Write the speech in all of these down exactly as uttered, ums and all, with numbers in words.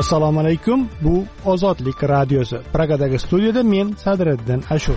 Assalomu alaykum. Bu Ozodlik radiosi. Pragadagi studiyada men Sadriddin Ashur.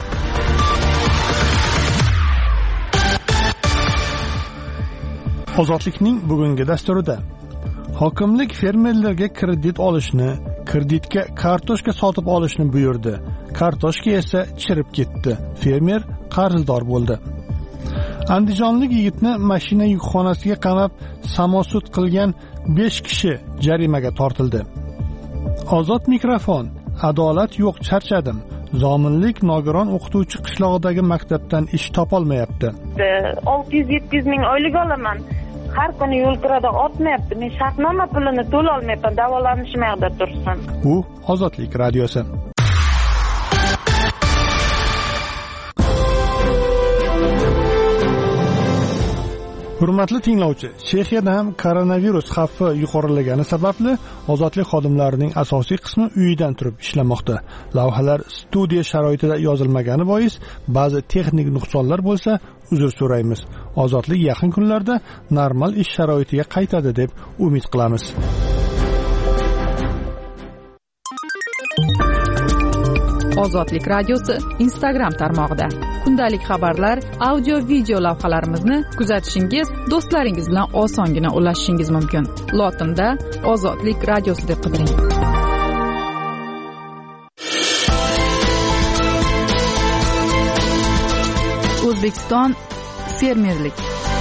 Ozodlikning bugungi dasturida hokimlik fermerlarga kredit olishni, kreditga kartoshka sotib olishni buyurdi. Kartoshka esa chirib ketdi. Fermer qarzdor bo'ldi. Andijonlik yigitni mashina yukxonasiga qamab samosud qilgan besh kishi jarimaga tortildi. Ozod mikrofon. Adolat yo'q, charchadim. Zominlik nogiron o'qituvchi qishlog'idagi maktabdan ish topolmayapti. olti yuz yetti yuz ming oylik olaman. Har kuni yo'lkirada otmayapti. Men shartnoma pulini to'la olmayapman. Davolanishim yoqda tursin. Bu Ozodlik radiosi. Hurmatli tinglovchi, Chexiyada ham koronavirus xavfi yuqorilagani sababli ozodlik xodimlarining asosiy qismi uyidan turib ishlamoqda. Lavhalar studiya sharoitida yozilmagani bois ba'zi texnik nuqsonlar bo'lsa, uzr so'raymiz. Ozodlik yaqin kunlarda normal ish sharoitiga qaytadi deb umid qilamiz. Ozodlik radiosi Instagram tarmog'ida kundalik xabarlar, audio video lavhalarimizni kuzatishingiz, do'stlaringiz bilan osongina ulashishingiz mumkin. Lotinda Ozodlik radiosi deb qidiring. O'zbekiston fermerlik.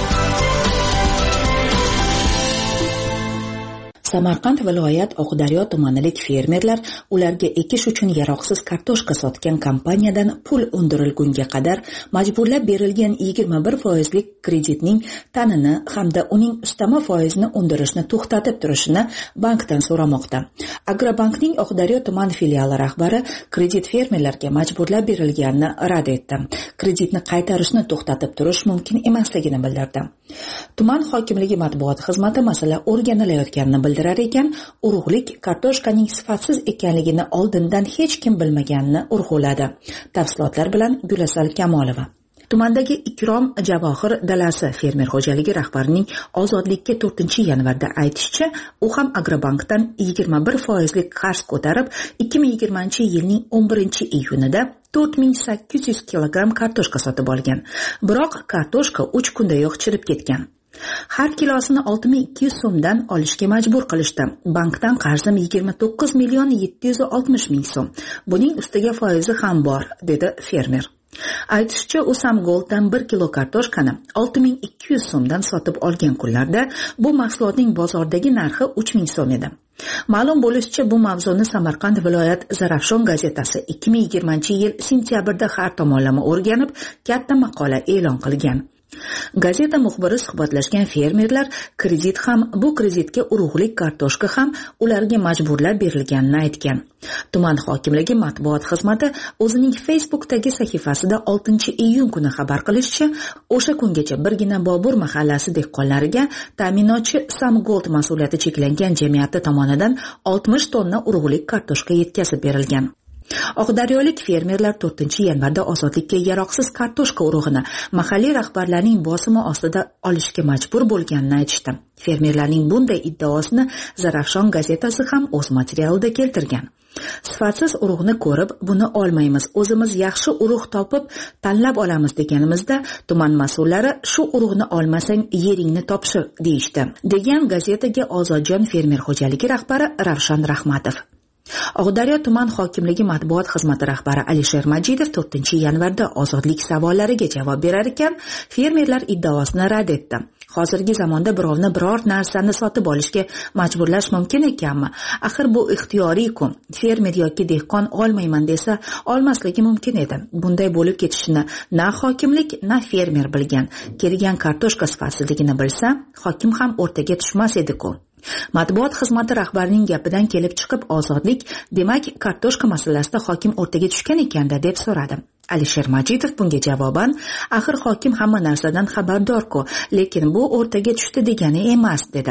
Samarqand viloyat Oqdaryo tumanilik fermerlar ularga ekish uchun yaroqsiz kartoshka sotgan kompaniyadan pul undirilgunga qadar majburlab berilgan yigirma bir foizlik kreditning tanini hamda uning ustama foizini undirishni to'xtatib turishini bankdan so'ramoqda. Agrobankning Oqdaryo tuman filiali rahbari kredit fermerlarga majburlab berilganini rad etdi. Kreditni qaytarishni to'xtatib turish mumkin emasligini bildirdi. Tuman hokimligi matbuot xizmati masala o'rganilayotganini bildirdi. ekan, urug'lik kartoshkaning sifatsiz ekanligini oldindan hech kim bilmaganini urg'uladi. Tafsilotlar bilan Gulasal Kamolova. Tumandagi Ikrom Javohir dalasi fermer xo'jaligi rahbarining Ozodlikka to'rtinchi yanvarda aytishicha, u ham Agrobankdan yigirma bir foizlik qarz ko'tarib, ikki ming yigirmanchi yilning o'n birinchi iyunida to'rt ming sakkiz yuz kilogramm kartoshka sotib olgan. Biroq kartoshka uch kundayoq chirib ketgan. Har kilosini olti ming ikki yuz so'mdan olishga majbur qilishdi. Bankdan qarzim yigirma to'qqiz million yetti yuz oltmish ming so'm. Buning ustiga foizi ham bor, dedi fermer. Aytishicha, u Samgolddan bir kilo kartoshkani olti ming ikki yuz so'mdan sotib olgan kunlarda bu mahsulotning bozordagi narxi uch ming so'm edi. Ma'lum bo'lishicha, bu mavzuni Samarqand viloyat Zarafshon gazetasi ikki ming yigirmanchi yil sentyabrda har tomonlama o'rganib, katta maqola e'lon qilgan. Gazeta muxbiri suhbatlashgan fermerlar kredit ham, bu kreditga urug'lik kartoshka ham ularga majburlab berilganini aytgan. Tuman hokimligi matbuot xizmati o'zining Facebookdagi sahifasida oltinchi iyun kuni xabar qilishicha, o'sha kungacha birgina Bobur mahallasi dehqonlariga ta'minotchi Samgold mas'uliyati cheklangan jamiyati tomonidan oltmish tonna urug'lik kartoshka yetkazib berilgan. Oqdaryolik fermerlar to'rtinchi yanvarda Ozodlikka yaroqsiz kartoshka urug'ini mahalliy rahbarlarning bosimi ostida olishga majbur bo'lganini aytishdi. Fermerlarning bunday iddaosini Zarafshon gazetasi ham o'z materialida keltirgan. Sifatsiz urug'ni ko'rib, buni olmaymiz, o'zimiz yaxshi urug' topib tanlab olamiz deganimizda, tuman mas'ullari shu urug'ni olmasang yeringni topshir deyishdi, degan gazetaga Ozodjon fermer xo'jaligi rahbari Ravshan Rahmatov. Oqdaryo tuman hokimligi matbuot xizmati rahbari Alisher Majidov to'rtinchi yanvarda Ozodlik savollariga javob berar ekan, fermerlar iddaosini rad etdi. Hozirgi zamonda birovni biror narsani sotib olishga majburlash mumkin ekanmi? Axir bu ixtiyoriy-ku. Fermer yoki dehqon olmayman desa, olmasligi mumkin edi. Bunday bo'lib ketishini na hokimlik, na fermer bilgan. Kelgan kartoshka sifatsizligini bilsa, hokim ham o'rtaga tushmas edi-ku. Matbuot xizmati rahbarining gapidan kelib chiqib Ozodlik, demak, kartoshka masalasida hokim o'rtaga tushgan ekanda deb so'radi. Alisher Majidov bunga javoban, axir hokim hamma narsadan xabardor-ku, lekin bu o'rtaga tushdi degani emas, dedi.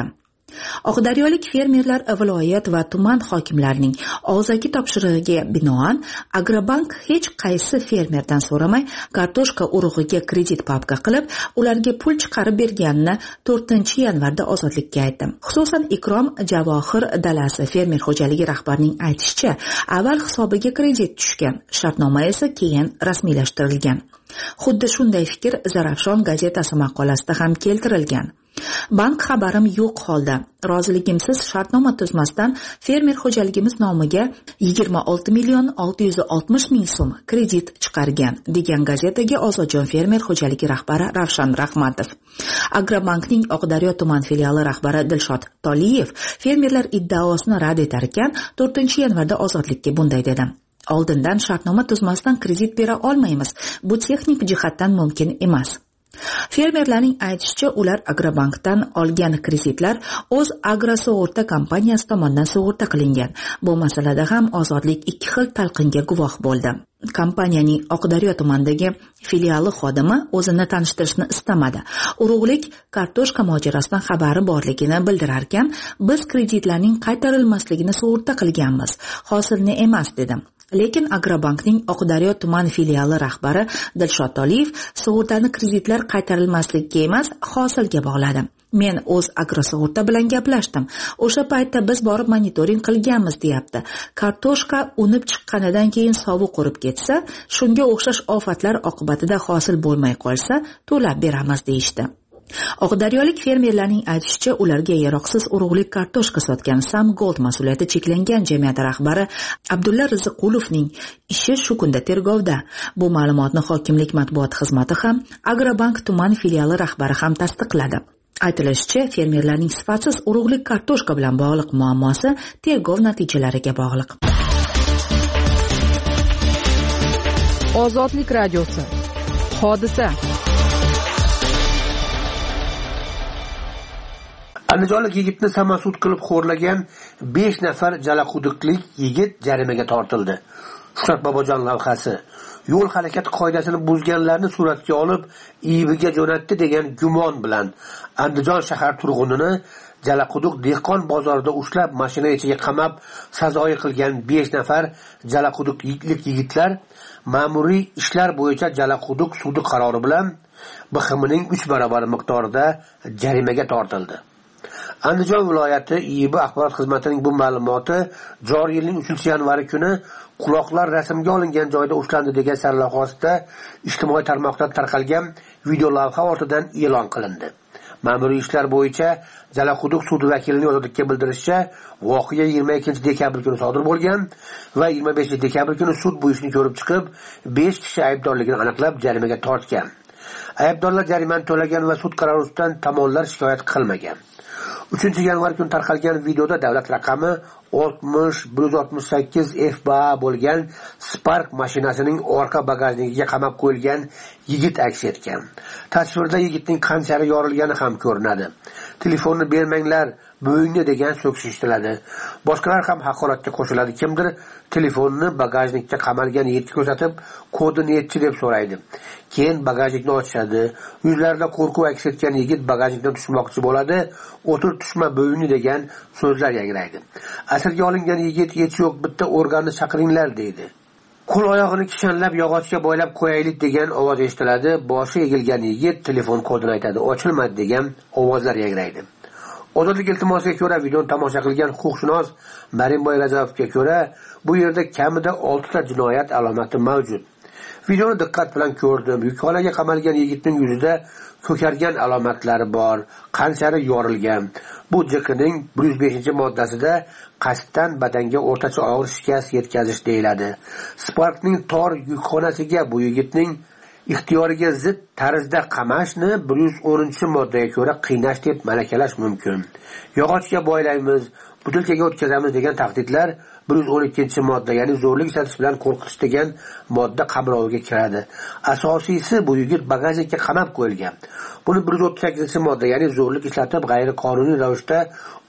Oqdaryolik fermerlar viloyat va tuman hokimlarining og'zaki topshirig'iga binoan Agrobank hech qaysi fermerdan so'ramay kartoshka urug'iga kredit papka qilib, ularga pul chiqarib berganini to'rtinchi yanvarda Ozodlikka aytdi. Xususan, Ikrom Javohir Dalasi fermer xo'jaligi rahbarining aytishicha, avval hisobiga kredit tushgan, shartnoma esa keyin rasmiylashtirilgan. Xuddi shunday fikr Zarafshon gazetasi maqolasida ham keltirilgan. Bank xabarim yo'q holda, roziligimsiz shartnoma tuzmasdan fermer xo'jaligimiz nomiga yigirma olti million olti yuz oltmish ming so'm kredit chiqargan, degan gazetaga Ozodjon fermer xo'jaligi rahbari Ravshan Rahmatov. Agrobankning Oqdaryo tuman filiali rahbari Dilshod Toliyev fermerlar iddaosini rad etar ekan, to'rtinchi yanvarda Ozodlikka bunday dedi: Oldindan shartnoma tuzmasdan kredit bera olmaymiz. Bu texnik jihatdan mumkin emas. Fermerlarning aytishicha, ular Agrobankdan olgan kreditlar o'z agrosug'urta kompaniyasi tomonidan sug'urta qilingan. Bu masalada ham Ozodlik ikki xil talqinga guvoh bo'ldi. Kompaniyaning Oqdaryo tumanidagi filiali xodimi o'zini tanishtirishni istamadi. Urug'lik kartoshka mojarosidan xabari borligini bildirar ekan, biz kreditlarning qaytarilmasligini sug'urta qilganmiz, hosilni emas, dedi. Lekin Agrobankning Oqdaryo tuman filiali rahbari Dilshod Toliyev sug'urtani kreditlar qaytarilmasligiga emas, hosilga bog'ladi. Men o'z agrosug'urta bilan gaplashdim. O'sha paytda biz borib monitoring qilganmiz, deyapti. Kartoshka unib chiqqanidan keyin sovuq qurib ketsa, shunga o'xshash ofatlar oqibatida hosil bo'lmay qolsa, to'lab beramiz, deyishdi. Oqdaryolik fermerlarning aytishicha, ularga yaroqsiz urug'lik kartoshka sotgan Sam Gold mas'uliyati cheklangan jamiyati rahbari Abdulla Riziqulovning ishi shu kunda tergovda. Bu ma'lumotni hokimlik matbuot xizmati ham, Agrobank tuman filiali rahbari ham tasdiqladi. Aytilishicha, fermerlarning sifatsiz urug'lik kartoshka bilan bog'liq muammosi tergov natijalariga bog'liq. Ozodlik radiosi. Hodisa. Andijonlik yigitni samasud qilib xo'rlagan besh nafar jalaquduqlik yigit jarimaga tortildi. Shuhrat Bobojon lavhasi. Yo'l harakati qoidasini buzganlarni suratga olib, I Bga jo'natdi degan gumon bilan Andijon shahar turg'unini Jalaquduq dehqon bozorida ushlab, mashina ichiga qamab, sazoyi qilgan besh nafar jalaquduqlik yigitlar ma'muriy ishlar bo'yicha Jalaquduq sudi qarori bilan B X Mning uch barobar miqdorida jarimaga tortildi. Andijon viloyati I B axborot xizmatining bu ma'lumoti joriy yilning uchinchi yanvari kuni quloqlar rasmga olingan joyda ushlandi degan sarlavhasida ijtimoiy tarmoqda tarqalgan video lavha ortidan e'lon qilindi. Ma'muriy ishlar bo'yicha Jalaquduq sudi vakilining ozodlikka bildirishicha, voqea yigirma ikkinchi dekabr kuni sodir bo'lgan va yigirma beshinchi dekabr kuni sud bu ishni ko'rib chiqib, besh kishi aybdorligini aniqlab jarimaga tortgan. Aybdorlar jarimani to'lagan va sud qarori ustidan tomonlar shikoyat qilmagan. uchinchi yanvar kuni tarqalgan videoda davlat raqami oltmish bir yuz oltmish sakkiz F B A bo'lgan Spark mashinasining orqa bagajnikiga qamab qo'yilgan yigit aks etgan. Tasvirda yigitning qanchari yorilgani ham ko'rinadi. Telefonni bermanglar, bo'yingni degan so'kish eshitiladi. Boshqalar ham haqoratga qo'shiladi. Kimdir telefonni bagajnikka qamalgan yigitga ko'rsatib, kodini yetchi deb so'raydi. Keyin bagajnikni ochadi. Yuzlarida qo'rquv aks etgan yigit bagajnikdan tushmoqchi bo'ladi. O'tir tushma bo'yingni degan so'zlar yangraydi. Asirga olingan yigit hech yo'q, bitta organni chaqiringlar deydi. Qo'l oyog'ini kishanlab yog'ochga bo'ylab qo'yaylik degan ovoz eshitiladi. Boshi egilgan yigit telefon kodini aytadi. Ochilmadi degan ovozlar yangraydi. Ozodlik iltimosiga ko'ra, videoni tomosha qilgan huquqshunos Marimboy Razovga ko'ra, bu yerda kamida olti ta jinoyat alomati mavjud. Videoni diqqat bilan ko'rdim. Yuqoriga qamalgan yigitning yuzida ko'kargan alomatlari bor, qanchari yorilgan. Bu J Qning bir yuz beshinchi moddasida qasddan badanga o'rtacha og'ir shikast yetkazish deyiladi. Sparkning tor yukxonasiga bu yigitning ixtiyoriga zid tarzda qamashni bir yuz o'ninchi moddaga ko'ra qiynash deb malakalash mumkin. Yog'ochga bo'ylaymiz, butilkaga o'tkazamiz degan tahdidlar bir yuz o'n ikkinchi modda, ya'ni zo'rlik ishlatish bilan qo'rqitish degan modda qamroviga kiradi. Asosiysi, bu yigit bagajnikka qamab qo'yilgan. Buni bir yuz o'ttiz sakkizinchi modda, ya'ni zo'rlik ishlatib g'ayri qonuniy ravishda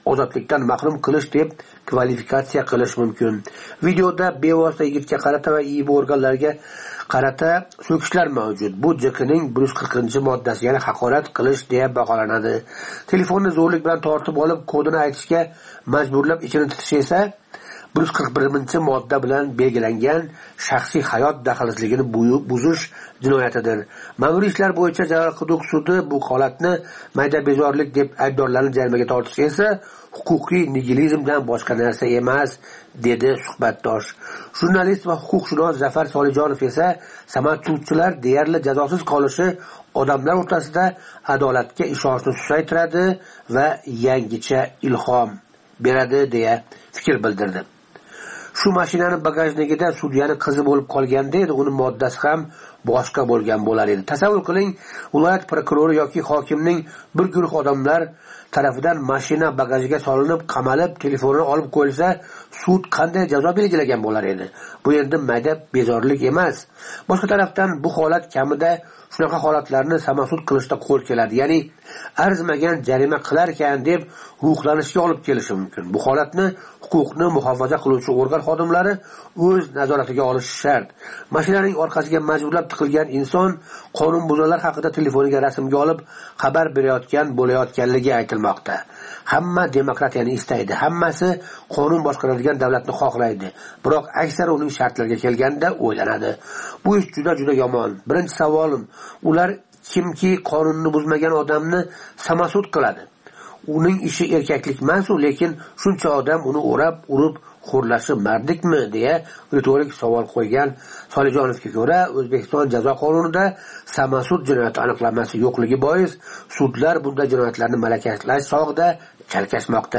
ozodlikdan mahrum qilish deb kvalifikatsiya qilish mumkin. Videoda bevosita yigitga qarata va I B organlariga qarata so'kishlar mavjud. Bu J Kning bir yuz qirqinchi moddasi, ya'ni haqorat qilish deya baholanadi. Telefonni zo'rlik bilan tortib olib, kodini aytishga majburlab ichini titish esa bir yuz qirq birinchi modda bilan belgilangan shaxsiy hayot daxlsizligini buzish jinoyatidir. Ma'muriy ishlar bo'yicha Janoyat huquq sudi bu holatni mayda bezorlik deb aybdorlarni jarimaga tortish esa huquqiy nigilizmdan boshqa narsa emas, dedi suhbatdosh. Jurnalist va huquqshunos Zafar Solijonov esa samoatchilar deyarli jazosiz qolishi odamlar o'rtasida adolatga ishonchni susaytiradi va yangicha ilhom beradi deya fikr bildirdi. Shu mashinani bagajnigida sudyaning qizi bo'lib qolganda edi, uning moddasi ham boshqa bo'lgan bo'lar edi. Tasavvur qiling, viloyat prokurori yoki hokimning bir guruh odamlar tarafidan mashina bagajiga solinib, qamalib, telefonini olib qo'yilsa, sud qanday jazo belgilagan bo'lar edi? Bu endi mayda bezorlik emas. Boshqa tarafdan bu holat kamida shunaqa holatlarni samosud qilishda qo'l keladi. Ya'ni arzimagan jarima qilar ekan deb ruhlanishga olib kelishi mumkin. Bu holatni huquqni muhofaza qiluvchi organ xodimlari o'z nazoratiga olishi shart. Mashinaning orqasiga majburlab tiqilgan inson qonunbuzarlar haqida telefoniga rasmga olib xabar berayotgan bo'layotganligi aytilmoqda. Hamma demokratiyani istaydi, hammasi qonun boshqaradigan davlatni xohlaydi. Biroq aksar uning shartlariga kelganda o'ylanadi. Bu ish juda juda yomon. Birinchi savolim, ular kimki qonunni buzmagan odamni samosud qiladi? Uning ishi erkaklik emas-u, lekin shuncha odam uni o'rab, urib xo'rlashi mardikmi deya ritorik savol qo'ygan Solijonovga ko'ra, O'zbekiston jazo qonunida samosud jinoyati aniqlanmasi yo'qligi bois sudlar bunday jinoyatlarni malakalash chog'ida chalkashmoqda.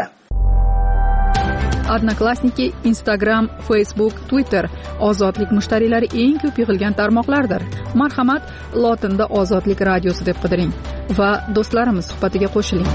Odnoklassniki, Instagram, Facebook, Twitter ozodlik mushtariylari eng ko'p yig'ilgan tarmoqlardir. Marhamat, lotinda Ozodlik radiosi deb qidiring va do'stlarimiz suhbatiga qo'shiling.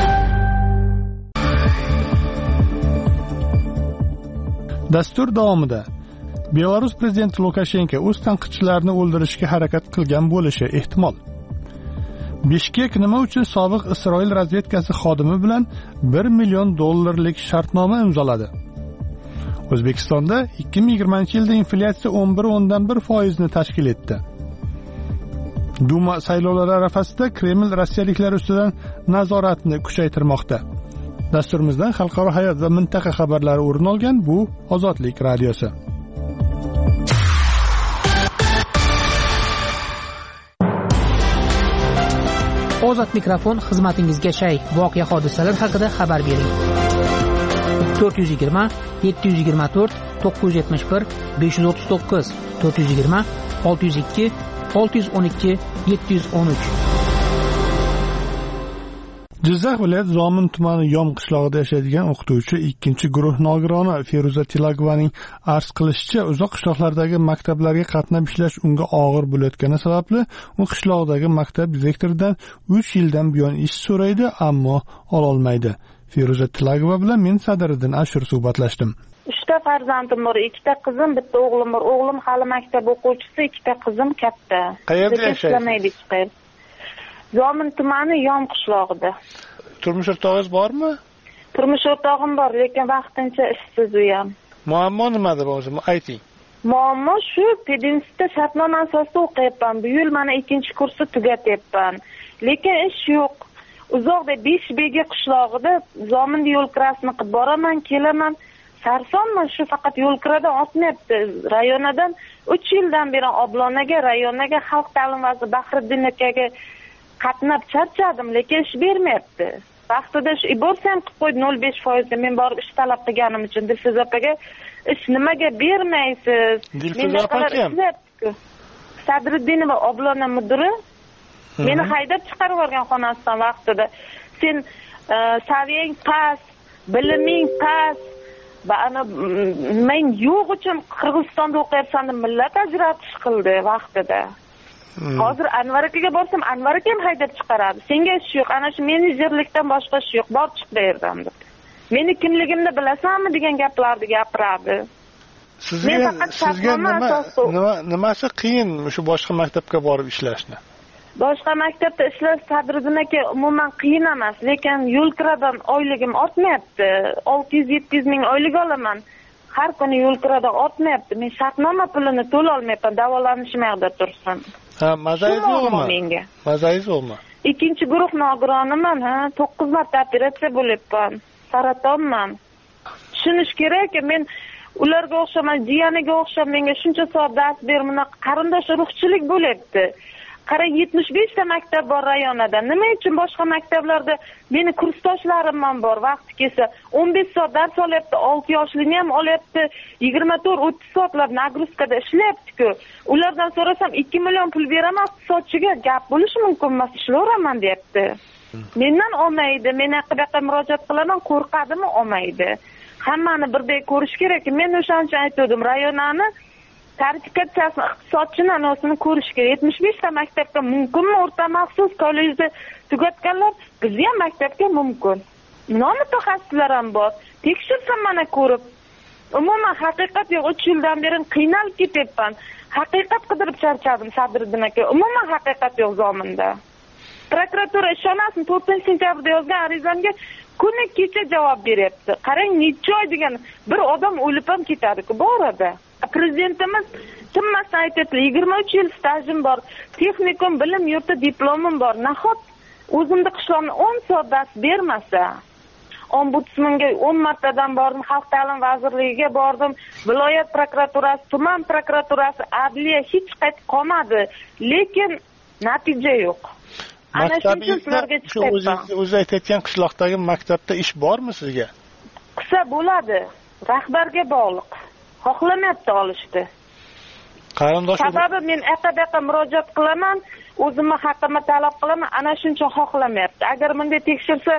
Dastur davomida Belarus prezidenti Lukashenko o'z tanqidchilarini o'ldirishga harakat qilgan bo'lishi ehtimol. Bishkek nima uchun sobiq Isroil razvedkasi xodimi bilan bir million dollarlik shartnoma imzoladi? O'zbekistonda ikki ming yigirmanchi yilda inflyatsiya o'n bir o'ndan bir foiz ni tashkil etdi. Duma saylovlari arafasida Kreml rossiyaliklar ustidan nazoratni kuchaytirmoqda. Dasturimizdan xalqaro hayot va mintaqa xabarlari o'rin olgan bu Ozodlik radiosi. Ozod mikrofon xizmatingizga shay. Voqea hodisalar haqida xabar bering. to'rt yuz yigirma yetti yuz yigirma to'rt to'qqiz yuz yetmish bir besh yuz o'ttiz to'qqiz to'rt yuz yigirma olti yuz ikki olti yuz o'n ikki yetti yuz o'n uch. Jizzax viloyat Zomin tumani Yom qishlog'ida yashaydigan o'qituvchi ikkinchi guruh nogironi Feruza Tilagovaning arz qilishicha, uzoq qishloqlardagi maktablarga qatnab ishlash unga og'ir bo'layotgani sababli u qishloqdagi maktab direktoridan uch yildan buyon ish so'raydi, ammo ololmaydi. Feruza Tilagova bilan men Sadiriddin Ashur suhbatlashdim. Uchta farzandim bor, ikkita qizim, bitta o'g'lim bor. O'g'lim hali maktab o'quvchisi, ikkita qizim katta. Qayerda yashaysiz? Zomin tumani Yom qishlog'ida. Turmush o'rtog'ingiz bormi? Turmush o'rtog'im bor, lekin vaqtincha ishsiz u ham. Muammo nimada o'zi? Ayting. Muammo shu, pedinstitutda shartnoma asosida o'qiyapman. Bu yil mana ikkinchi kursni tugatyapman. Lekin ish yo'q. Uzoqda besh bega qishlog'ida Zominda yo'l kirasini qilib boraman, kelaman. Sarsonman, shu faqat yo'l kirada otmayapti. Rayonadan uch yildan beri Oblonaga, rayonaga xalq ta'lim vaziri Bahriddin akaga qatnab charchadim, lekin ish bermayapti. Vaqtida shu iborsa ham qilib qo'ydi nol besh foiz da men borib ish talab qilganim uchun Dilfuza opaga ish nimaga bermaysiz? Dilfuza opa kim? Sadriddinova Oblona mudiri meni haydab chiqarib yuborgan xonasidan vaqtida. Sen saviyang past, biliming past, va ana men yo'q uchun Qirg'izistonda o'qiyapsan deb millat ajratish qildi vaqtida. Hozir Anvar akaga borsam, Anvar aka ham haydab chiqaradi. Senga ish yo'q, ana shu menejerlikdan boshqa ish yo'q, bor chiq deyirdim deb. Meni kimligimni bilasanmi degan gaplarni gapiradi. Sizga sizga nima nimasi qiyin shu boshqa maktabga borib ishlashni? boshqa maktabda ishlash Sadriddin aka umuman qiyin emas, lekin yo'l kiradan oyligim ortmayapti. olti yuz yetti yuz ming oylik olaman. Har kuni yo'l kiradan ortmayapti. Men shartnoma pulini to'la olmayapman, davolanishim yerda tursin. Ha, mazangiz yo'qmi? Mazangiz yo'qmi? Ikkinchi guruh nogironiman, ha, to'qqiz marta operatsiya bo'lyapman. Saratonman. Tushunish kerak, men ularga o'xshaman, jiyaniga o'xshab menga shuncha soat dars bermina qarindosh urug'chilik bo'lyapti. Qarang, yetmish besh ta maktab bor rayonada. Nima uchun boshqa maktablarda meni kursdoshlarim ham bor, vaqti kelsa o'n besh soat dars olyapti, olti yoshligini ham olyapti, yigirma to'rt o'ttiz soatlar nagruzkada ishlayapti-ku. Ulardan so'rasam ikki million pul beraman iqtisodchiga, gap bo'lishi mumkin emas, ishlayveraman deyapti. Mendan olmaydi, men aqbaqa murojaat qilaman, qo'rqadimi olmaydi. Hammani birdek ko'rish kerak. Men o'shancha aytdim, rayonani tarifikatsiyasini, iqtisodchini anosini ko'rish kerak. yetmish besh ta maktabga mumkinmi? O'rta maxsus kollejda tugatganlar bizni ham maktabga mumkin. Nima mutaxassislar ham bor. Tekshirsam mana ko'rib. Umuman haqiqat yo'q. uch yildan beri qiynalib ketyapman. Haqiqat qidirib charchadim Sadriddin aka. Umuman haqiqat yo'q zominda. Prokuratura ishonasizmi, to'rtinchi sentyabrda yozgan arizamga kuni kecha javob beryapti. Qarang, necha oy degan bir odam o'lib ham ketadi-ku bu orada. Prezidentimiz timmasdan aytibdi, yigirma uch yil stajim bor, texnikum bilim yurti diplomim bor. Nahot o'zimda qishloqni o'n soat dars bermasa, ombudsmanga o'n martadan bordim, xalq ta'lim vazirligiga bordim, viloyat prokuraturasi, tuman prokuraturasi, adliya hech qaytib qolmadi, lekin natija yo'q. Ana shuncha sizlarga chiqyapman. O'zi aytayotgan qishloqdagi maktabda ish bormi sizga? Qisa bo'ladi, rahbarga bog'liq. Xohlamayapti olishdi. Qarindosh sababi men aqabaqa murojaat qilaman, o'zimni haqqimni talab qilaman, ana shuncha xohlamayapti. Agar bunday tekshirsa,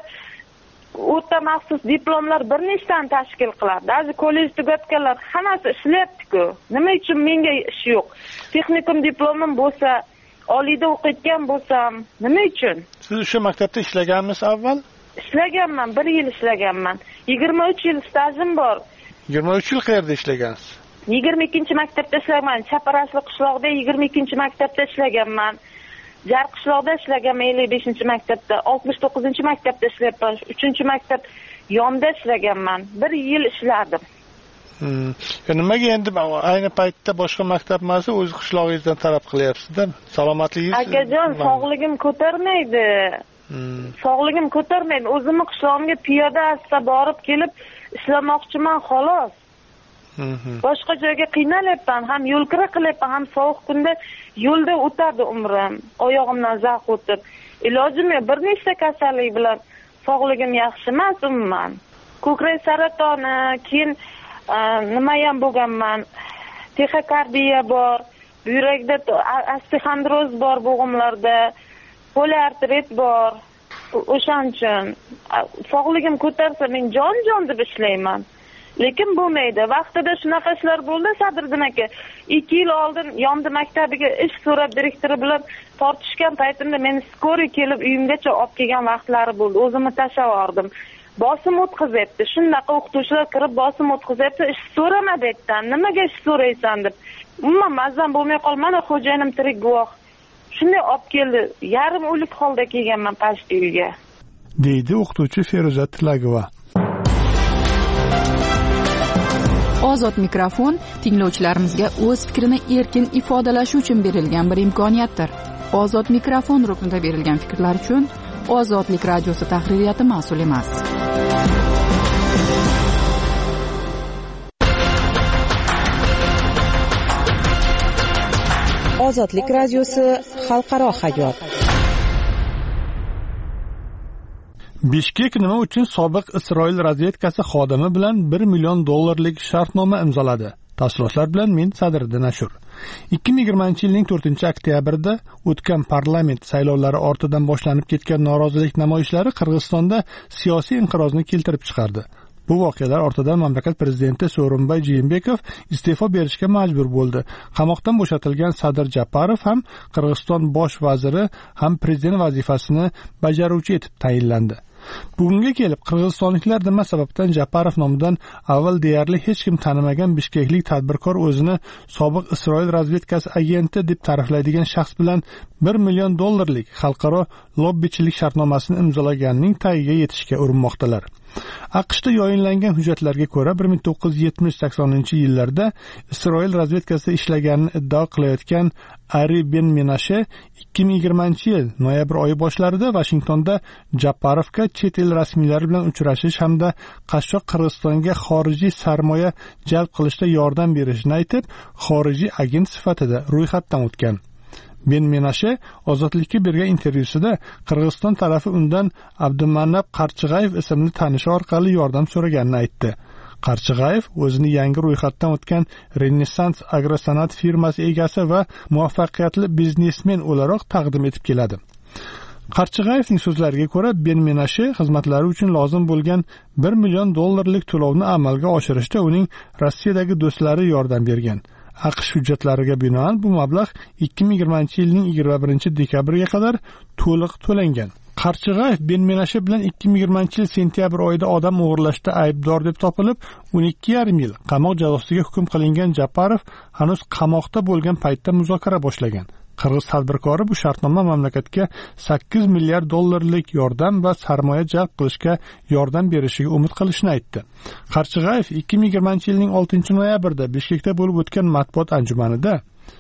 o'rta maxsus diplomlar bir nechtani tashkil qiladi. Ba'zi kollej tugatganlar hammasi ishlayapti-ku. Nima uchun menga ish yo'q? Texnikum diplomim bo'lsa, oliyda o'qiyotgan bo'lsam, nima uchun? Siz o'sha maktabda ishlaganmisiz avval? Ishlaganman, bir yil ishlaganman. yigirma uch yil stajim bor. yigirma uch yil qayerda ishlagansiz? yigirma ikkinchi maktabda ishlaganman. Chaparashli qishloqda yigirma ikkinchi maktabda ishlaganman. Jar qishloqda ishlaganman ellik beshinchi maktabda, oltmish to'qqizinchi maktabda ishlayapman. uchinchi maktab yonda ishlaganman. bir yil ishladim. Hmm. Nimaga endi ayni paytda boshqa maktab emas, o'z qishlog'ingizdan talab qilyapsiz-da? Salomatligingiz? Akajon, sog'ligim ko'tarmaydi. Hmm. Sog'ligim ko'tarmaydi. O'zimni qishlog'imga piyoda asta borib kelib ishlamoqchiman xolos. Mhm. Boshqa joyga qiynalyapman, ham yo'l kira qilyapman, ham sovuq kunda yo'lda o'tadi umrim. Oyog'imdan zax o'tib. Ilojim yo'q, bir nechta kasallik bilan sog'ligim yaxshi emas umuman. Ko'krak saratoni, keyin nima ham bo'lganman, texokardiya bor, buyrakda osteoxondroz bor bo'g'imlarda, poliartrit bor. O'shaning uchun sog'ligim ko'tarsa men jon-jon deb ishlayman. Lekin bo'lmaydi. Vaqtida shunaqa ishlar bo'ldi, Sadriddin aka. ikki yil oldin Yomdi maktabiga ish so'rab direktori bilan tortishgan paytimda meni skoriy kelib uyimgacha olib kelgan vaqtlari bo'ldi. O'zimni tashlab yubordim. Bosim o'tkazibdi. Shunaqa o'qituvchilar kirib bosim o'tkazibdi. Ish so'rama deyapti. Nimaga ish so'raysan deb. Umuman mazam bo'lmay qolmadi, xo'jayinim tirik guvoh. Shunday olib keldi. Yarim o'lik holda kelganman pashti uyga. Deydi o'qituvchi Feruza Tilagova. Ozod mikrofon tinglovchilarimizga o'z fikrini erkin ifodalashi uchun berilgan bir imkoniyatdir. Ozod mikrofon ruknida berilgan fikrlar uchun Ozodlik radiosi tahririyati mas'ul emas. Ozodlik radiosi xalqaro hayot. Bishkek nima uchun sobiq Isroil razvedkasi xodimi bilan bir million dollarlik shartnoma imzoladi? Tafsilotlar bilan men Sadriddin Ashur. ikki ming yigirmanchi yilning to'rtinchi oktyabrida o'tgan parlament saylovlari ortidan boshlanib ketgan norozilik namoyishlari Qirg'izistonda siyosiy inqirozni keltirib chiqardi. Bu voqealar ortidan mamlakat prezidenti So'rinbay Jeenbekov iste'fo berishga majbur bo'ldi. Qamoqdan bo'shatilgan Sadir Japarov ham Qirg'iziston bosh vaziri ham prezident vazifasini bajaruvchi etib tayinlandi. Bugunga kelib qirg'izistonliklar nima sababdan Japarov nomidan avval deyarli hech kim tanimagan bishkeklik tadbirkor o'zini sobiq Isroil razvedkasi agenti deb ta'riflaydigan shaxs bilan bir million dollarlik xalqaro lobbichilik shartnomasini imzolaganining tagiga yetishga urinmoqdalar. AQShda yoyinlangan hujjatlarga ko'ra bir ming to'qqiz yuz yetmish saksoninchi yillarda Isroil razvedkasida ishlaganini iddao qilayotgan Ari Ben Menashe ikki ming yigirmanchi yil noyabr oyi boshlarida Vashingtonda Japarovga chet el rasmiylari bilan uchrashish hamda qashshoq Qirg'izistonga xorijiy sarmoya jalb qilishda yordam berishini aytib, xorijiy agent sifatida ro'yxatdan o'tgan. Ben Menashe Ozodlikka bergan intervyusida Qirg'iziston tarafi undan Abdumanap Qarchig'ayev ismli tanishi orqali yordam so'raganini aytdi. Qarchig'ayev o'zini yangi ro'yxatdan o'tgan Renaissance agrosanat firmasi egasi va muvaffaqiyatli biznesmen o'laroq taqdim etib keladi. Qarchig'ayevning so'zlariga ko'ra, Ben Menashe xizmatlari uchun lozim bo'lgan bir million dollarlik to'lovni amalga oshirishda uning Rossiyadagi do'stlari yordam bergan. AQSh hujjatlariga binoan bu mablag' ikki ming yigirmanchi yilning yigirma birinchi dekabriga qadar to'liq to'langan. Qarchig'ayev Ben Menashe bilan ikki ming yigirmanchi yil sentyabr oyida odam o'g'irlashda aybdor deb topilib, o'n ikki yarim yil qamoq jazosiga hukm qilingan Japarov hanuz qamoqda bo'lgan paytda muzokara boshlagan. Qirg'iz tadbirkori bu shartnoma mamlakatga sakkiz milliard dollarlik yordam va sarmoya jalb qilishga yordam berishiga umid qilishini aytdi. Qarchig'ayev ikki ming yigirmanchi yilning oltinchi noyabrida Bishkekda bo'lib o'tgan matbuot anjumanida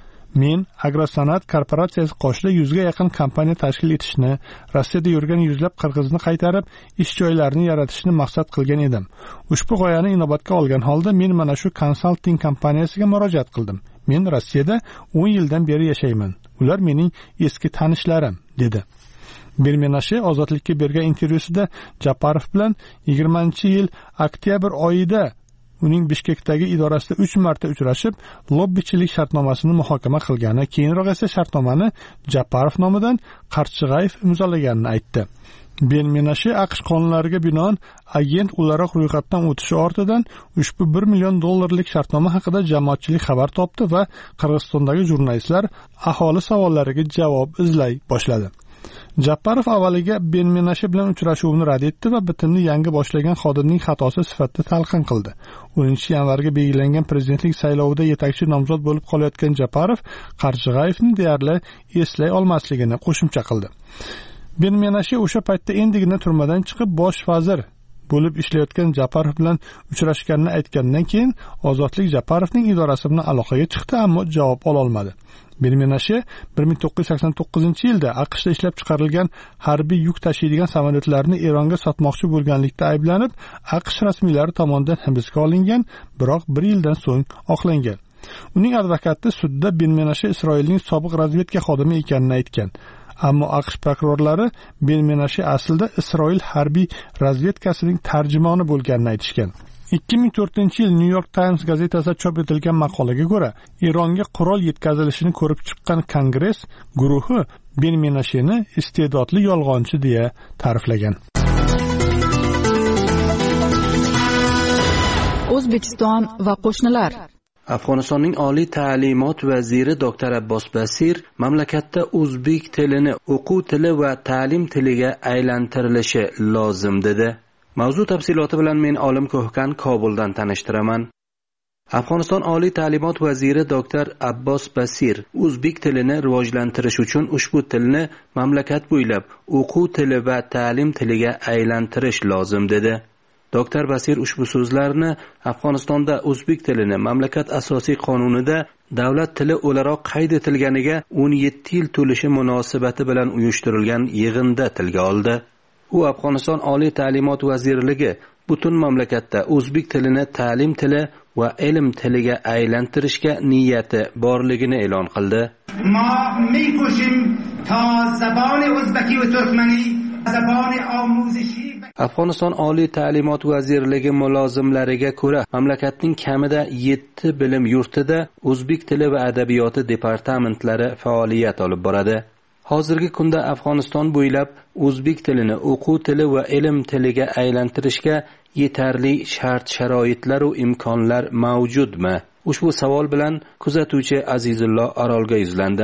men Agrosanat korporatsiyasi qoshida yuzga yaqin kompaniya tashkil etishni, Rossiyada yurgan yuzlab qirg'izni qaytarib, ish joylarini yaratishni maqsad qilgan edim. Ushbu g'oyani inobatga olgan holda men mana shu konsalting kompaniyasiga murojaat qildim. Men Rossiyada o'n yildan beri yashayman. Ular mening eski tanishlarim, dedi. Ben Menashe Ozodlikka bergan intervyusida Japarov bilan yigirmanchi yil oktyabr oyida uning Bishkekdagi idorasida uch marta uchrashib, lobbichilik shartnomasini muhokama qilgani, keyinroq esa shartnomani Japarov nomidan Qarchig'ayev imzolaganini aytdi. Ben Menashe AQSh qonunlariga binoan agent o'laroq ro'yxatdan o'tishi ortidan ushbu bir million dollarlik shartnoma haqida jamoatchilik xabar topdi va Qirg'izistondagi jurnalistlar aholi savollariga javob izlay boshladi. Japarov avvaliga Ben Menashe bilan uchrashuvni rad etdi va bitimni yangi boshlagan xodimning xatosi sifatida talqin qildi. o'ninchi yanvarga belgilangan prezidentlik saylovida yetakchi nomzod bo'lib qolayotgan Japarov Qarchig'ayevni deyarli eslay olmasligini qo'shimcha qildi. Ben Menashe o'sha paytda endigina turmadan chiqib bosh vazir bo'lib ishlayotgan Japarov bilan uchrashganini aytgandan keyin Ozodlik Japarovning idorasi bilan aloqaga chiqdi, ammo javob ola olmadi. Ben Menashe bir ming to'qqiz yuz sakson to'qqizinchi yilda AQShda ishlab chiqarilgan harbiy yuk tashiydigan samolyotlarni Eronga sotmoqchi bo'lganlikda ayblanib, AQSh rasmiylari tomonidan hibsga olingan, biroq bir yildan so'ng oqlangan. Uning advokati sudda Ben Menashe Isroilning sobiq razvedka xodimi ekanini aytgan. Ammo AQSh prokurorlari Ben Menashe aslida Isroil harbiy razvedkasining tarjimoni bo'lganini aytishgan. ikki ming to'rtinchi yil New York Times gazetasida chop etilgan maqolaga ko'ra, Eronga qurol yetkazilishini ko'rib chiqqan Kongress guruhi Ben Menasheni iste'dodli yolg'onchi deya ta'riflagan. O'zbekiston va qo'shnilar. Afg'onistonning oliy ta'limot vaziri doktor Abbos Basir mamlakatda o'zbek tilini o'quv tili va ta'lim tiliga aylantirilishi lozim dedi. Mavzu tafsiloti bilan men Olim Ko'hkan Kobuldan tanishtiraman. Afg'oniston oliy ta'limot vaziri doktor Abbos Basir o'zbek tilini rivojlantirish uchun ushbu tilni mamlakat bo'ylab o'quv tili va ta'lim tiliga aylantirish lozim dedi. Doktor Basir ushbu so'zlarni Afg'onistonda o'zbek tilini mamlakat asosiy qonunida davlat tili o'laroq qayd etilganiga o'n yetti yil to'lishi munosabati bilan uyushtirilgan yig'inda tilga oldi. U Afg'oniston oliy ta'limot vazirligi butun mamlakatda o'zbek tilini ta'lim tili va ilm tiliga aylantirishga niyati borligini e'lon qildi. Ma mikoshim ta zaboni o'zbeki va turkmani zaboni omuzishi. Afg'oniston oliy ta'limot vazirligi mulozimlariga ko'ra, mamlakatning kamida yetti bilim yurtida o'zbek tili va adabiyoti departamentlari faoliyat olib boradi. Hozirgi kunda Afg'oniston bo'ylab o'zbek tilini o'quv tili va ilm tiliga aylantirishga yetarli shart-sharoitlar va imkonlar mavjudmi? Ushbu savol bilan kuzatuvchi Azizullo Orolga yuzlandim.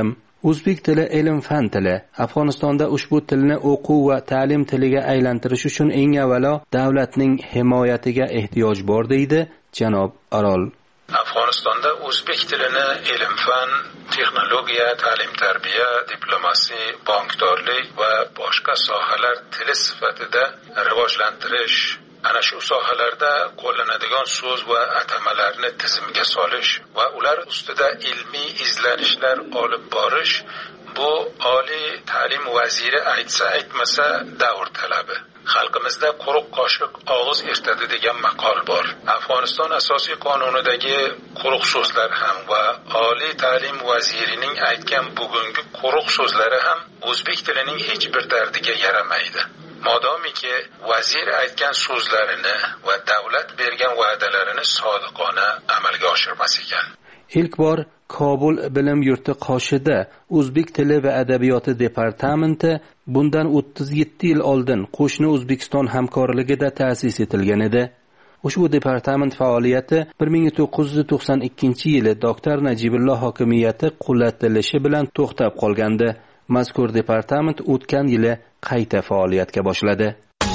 O'zbek tili ilm-fan tili. Afg'onistonda ushbu tilni o'quv va ta'lim tiliga aylantirish uchun eng avvalo davlatning himoyatiga ehtiyoj bor deydi janob Arol. Afg'onistonda o'zbek tilini ilm-fan, texnologiya, ta'lim-tarbiya, diplomasiya, bankdorlik va boshqa sohalar tili sifatida rivojlantirish, ana shu sohalarda qo'llanadigan so'z va atamalarni tizimga solish va ular ustida ilmiy izlanishlar olib borish bu oliy ta'lim vaziri aytsa aytmasa davr talabi. Xalqimizda quruq qoshiq og'iz eshitadi degan maqol bor. Afg'oniston asosiy qonunidagi quruq so'zlar ham va oliy ta'lim vazirining aytgan bugungi quruq so'zlari ham o'zbek tilining hech bir dardiga yaramaydi. Modomiki vazir aytgan so'zlarini va davlat bergan va'dalarini sodiqona amalga oshirmas ekan. Ilk bor Kobul bilim yurti qoshida O'zbek tili va adabiyoti departamenti bundan o'ttiz yetti yil oldin qo'shni O'zbekiston hamkorligida ta'sis etilgan edi. Ushbu departament faoliyati bir ming to'qqiz yuz to'qson ikkinchi yili doktor Najibulloh hokimiyati qulatilishi bilan to'xtab qolgandi. Mazkur departament o'tgan yili qayta faoliyatga boshladi.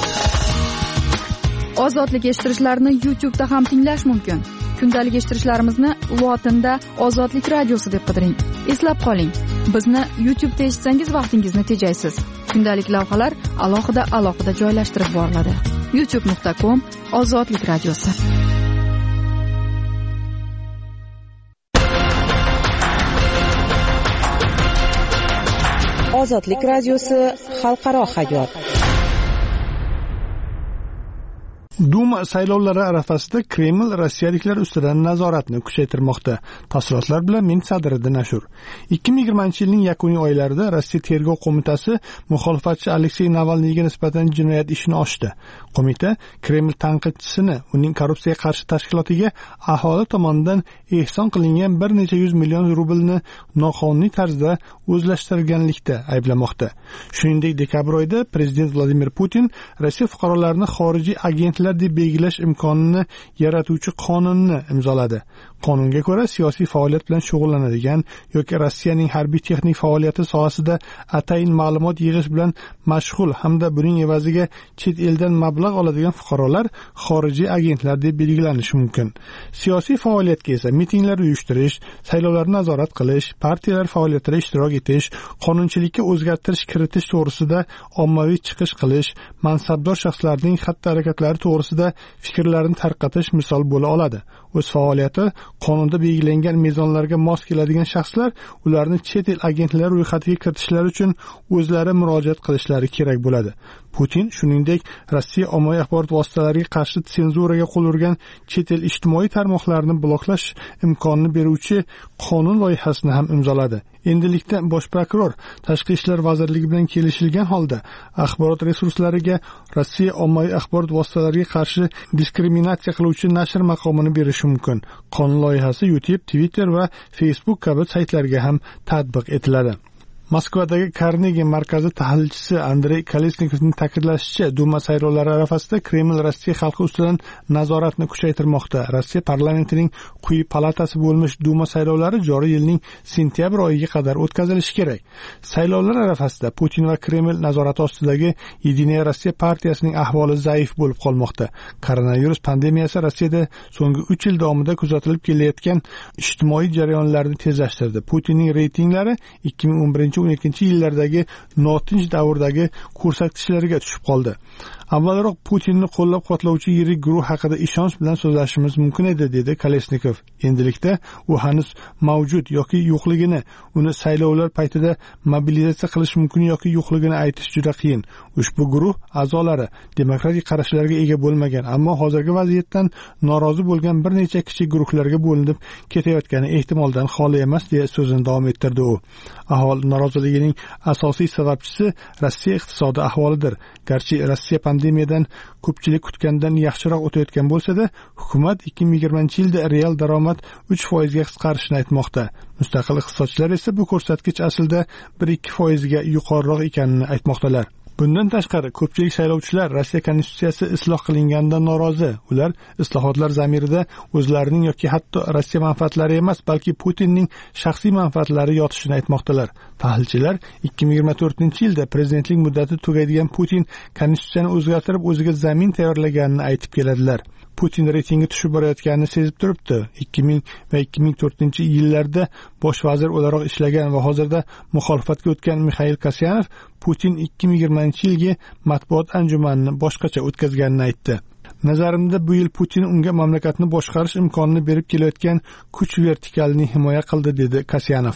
Ozodlik eshittirishlarni YouTube'da ham tinglash mumkin. Kundalik eshittirishlarimizni lotinda Ozodlik radiosi deb qidiring. Eslab qoling, bizni YouTube'da eshitsangiz vaqtingizni tejaysiz. Kundalik lavhalar alohida alohida joylashtirib boriladi. youtube nuqta com Ozodlik radiosi. Ozodlik radiosi xalqaro hayot. Duma saylovlari arafasida Kreml rossiyaliklar ustidan nazoratni kuchaytirmoqda. Tafsilotlar bilan men Sadriddin Ashur. ikki ming yigirmanchi yilning yakuniy oylarida Rossiya tergov qo'mitasi muxolifatchi Aleksey Navalniyga nisbatan jinoyat ishini ochdi. Qo'mita Kreml tanqidchisini uning korrupsiyaga qarshi tashkilotiga aholi tomonidan ehson qilingan bir necha yuz million rublni noqonuniy tarzda o'zlashtirganlikda ayblamoqda. Shuningdek, dekabr oyida prezident Vladimir Putin Rossiya fuqarolarini xorijiy agentlar deb belgilash imkonini yaratuvchi qonunni imzoladi. Qonunga ko'ra siyosiy faoliyat bilan shug'ullanadigan yoki Rossiyaning harbiy texnik faoliyati sohasida atayin ma'lumot yig'ish bilan mashg'ul hamda buning evaziga chet eldan mablag' oladigan fuqarolar xorijiy agentlar deb belgilanishi mumkin. Siyosiy faoliyatga esa mitinglar uyushtirish, saylovlarni nazorat qilish, partiyalar faoliyatida ishtirok etish, qonunchilikka o'zgartirish kiritish to'g'risida ommaviy chiqish qilish, mansabdor shaxslarning xatti-harakatlari to'g'risida fikrlarini tarqatish misol bo'la oladi. O'z faoliyati qonunda belgilangan mezonlarga mos keladigan shaxslar ularni chet el agentlari ro'yxatiga kiritishlari uchun o'zlari murojaat qilishlari kerak bo'ladi. Putin shuningdek Rossiya ommaviy axborot vositalariga qarshi senzuraga qo'l urgan chet el ijtimoiy tarmoqlarini bloklash imkonini beruvchi qonun loyihasini ham imzoladi. Endilikda bosh prokuror Tashqi ishlar vazirligi bilan kelishilgan holda axborot resurslariga Rossiya ommaviy axborot vositalariga qarshi diskriminatsiya qiluvchi nashr maqomini berishi mumkin. Qonun loyihasi YouTube, Twitter va Facebook kabi saytlarga ham tatbiq etiladi. Moskvadagi Carnegie markazi tahlilchisi Andrey Kolesnikovning ta'kidlashicha, Duma saylovlari arafasida Kreml Rossiya xalqi ustidan nazoratni kuchaytirmoqda. Rossiya parlamentining quyi palatasi bo'lmish Duma saylovlari joriy yilning sentyabr oyiga qadar o'tkazilishi kerak. Saylovlar arafasida Putin va Kreml nazorati ostidagi Yedinaya Rossiya partiyasining ahvoli zaif bo'lib qolmoqda. Koronavirus pandemiyasi Rossiyada so'nggi uch yil davomida kuzatilib kelayotgan ijtimoiy jarayonlarni tezlashtirdi. Putinning reytinglari ikki ming o'n birinchi o'n ikkinchi yillardagi notinch davrdagi ko'rsatkichlarga tushib qoldi. Avvalroq Putinni qo'llab-quvvatlovchi yirik guruh haqida ishonch bilan so'zlashimiz mumkin edi, dedi Kolesnikov. Endilikda u hanuz mavjud yoki yo'qligini, uni saylovlar paytida mobilizatsiya qilish mumkin yoki yo'qligini aytish juda qiyin. Ushbu guruh a'zolari demokratik qarashlarga ega bo'lmagan, ammo hozirgi vaziyatdan norozi bo'lgan bir necha kichik guruhlarga bo'linib ketayotgani ehtimoldan xoli emas, deya so'zini davom ettirdi u. Aholi noroziligining asosiy sababchisi Rossiya iqtisodi ahvolidir. Garchi Rossiya pandemiyadan ko'pchilik kutgandan yaxshiroq o'tayotgan bo'lsa-da, hukumat ikki ming yigirmanchi yilda real daromad uch foizga qisqarishini aytmoqda. Mustaqil iqtisodchilar esa bu ko'rsatkich aslida bir ikki foizga yuqoriroq ekanini aytmoqdalar. Bundan tashqari, ko'pchilik saylovchilar Rossiya konstitutsiyasi isloh qilinganidan norozi. Ular islohotlar zamirida o'zlarining yoki hatto Rossiya manfaatlari emas, balki Putinning shaxsiy manfaatlari yotishini aytmoqdalar. Tahlilchilar ikki ming yigirma to'rtinchi yilda prezidentlik muddati tugaydigan Putin konstitutsiyani o'zgartirib o'ziga zamin tayyorlaganini aytib keladilar. Putin reytingi tushib borayotganini sezib turibdi. ikki ming va ikki ming to'rtinchi yillarda bosh vazir o'laroq ishlagan va hozirda muxolifatga o'tgan Mixail Kasyanov Putin ikki ming yigirmanchi yilgi matbuot anjumanini boshqacha o'tkazganini aytdi. Nazarimda bu yil Putin unga mamlakatni boshqarish imkonini berib kelayotgan kuch vertikalini himoya qildi, dedi Kasyanov.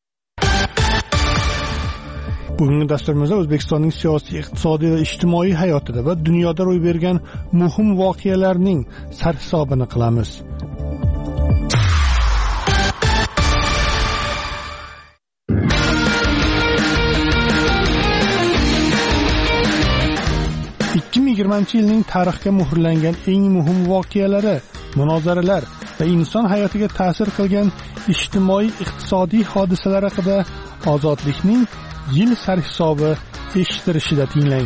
Bugungi dasturimizda O'zbekistonning siyosiy, iqtisodiy va ijtimoiy hayotida va dunyoda ro'y bergan muhim voqealarning sarhisobini qilamiz. ikki ming yigirmanchi yilning tarixga muhrlangan eng muhim voqealari, munozaralar va inson hayotiga ta'sir qilgan ijtimoiy iqtisodiy hodisalar haqida Ozodlikning yil sarhisobi eshittirishida tinglang.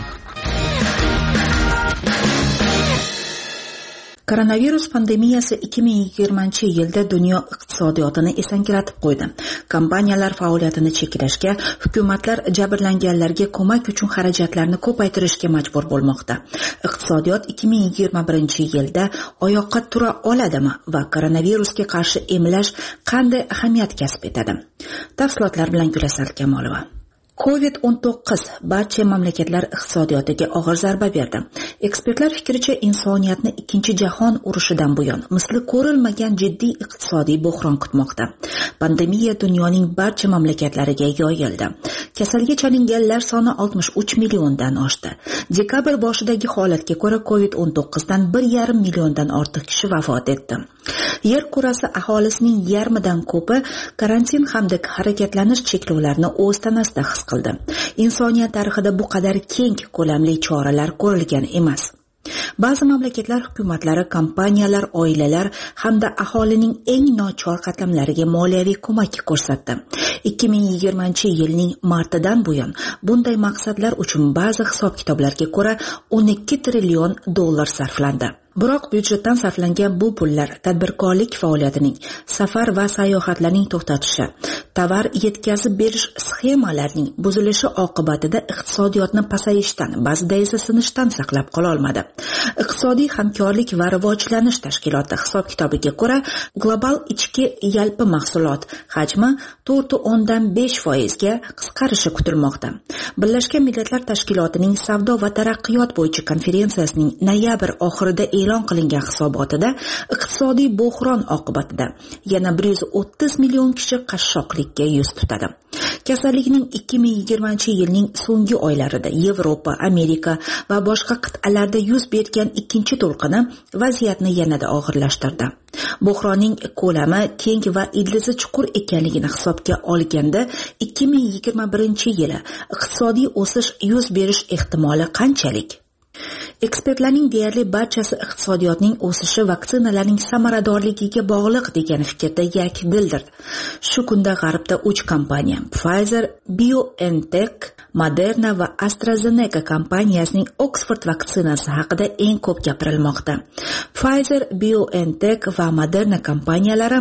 Koronavirus pandemiyasi ikki ming yigirmanchi yilda dunyo iqtisodiyotini esankiratib qo'ydi. Kompaniyalar faoliyatini cheklashga, hukumatlar jabrlanganlarga ko'mak uchun xarajatlarni ko'paytirishga majbur bo'lmoqda. Iqtisodiyot ikki ming yigirma birinchi yilda oyoqqa tura oladimi va koronavirusga qarshi emlash qanday ahamiyat kasb etadi? Tafsilotlar bilan Gulasal Kamolova. covid o'n to'qqiz barcha mamlakatlar iqtisodiyotiga og'ir zarba berdi. Ekspertlar fikricha, insoniyatni ikkinchi jahon urushidan buyon misli ko'rilmagan jiddiy iqtisodiy bo'hron kutmoqda. Pandemiya dunyoning barcha mamlakatlariga yoyildi. Kasalga chalinganlar soni oltmish uch milliondan oshdi. Dekabr boshidagi holatga ko'ra covid o'n to'qqizdan bir yarim milliondan ortiq kishi vafot etdi. Yer kurrasi aholisining yarmidan ko'pi karantin hamda harakatlanish cheklovlarini o'z tanasida his qildi. Insoniyat tarixida bu qadar keng ko'lamli choralar ko'rilgan emas. Ba'zi mamlakatlar hukumatlari, kompaniyalar, oilalar hamda aholining eng nochor qatlamlariga moliyaviy ko'mak ko'rsatdi. ikki ming yigirmanchi yilning martidan buyon bunday maqsadlar uchun ba'zi hisob-kitoblarga ko'ra o'n ikki trillion dollar sarflandi. Biroq byudjetdan sarflangan bu pullar tadbirkorlik faoliyatining, safar va sayohatlarning to'xtatishi, tovar yetkazib berish sxemalarining buzilishi oqibatida iqtisodiyotni pasayishdan, ba'zida esa sinishdan saqlab qola olmadi. Iqtisodiy hamkorlik va rivojlanish tashkiloti hisob-kitobiga ko'ra, global ichki yalpi mahsulot hajmi to'rt nuqta o'ndan besh foizga qisqarishi kutilmoqda. Birlashgan Millatlar Tashkilotining savdo va taraqqiyot bo'yicha konferensiyasining noyabr oxirida e'lon qilingan hisobotida iqtisodiy bo'hron oqibatida yana bir yuz o'ttiz million kishi qashshoqlikka yuz tutadi. Kasallikning ikki ming yigirmanchi yilning so'nggi oylarida Yevropa, Amerika va boshqa qit'alarda yuz bergan ikkinchi to'lqini vaziyatni yanada og'irlashtirdi. Bo'hronning ko'lami keng va ildizi chuqur ekanligini hisobga olganda ikki ming yigirma birinchi yili iqtisodiy o'sish yuz berish ehtimoli qanchalik? Ekspertlarning deyarli barchasi iqtisodiyotning o'sishi vaksinalarning samaradorligiga bog'liq degan fikrda yakdildir. Shu kunda G'arbda uch kompaniya Pfizer, BioNTech, Moderna va AstraZeneca kompaniyasining Oxford vaksinasi haqida eng ko'p gapirilmoqda. Pfizer, BioNTech va Moderna kompaniyalari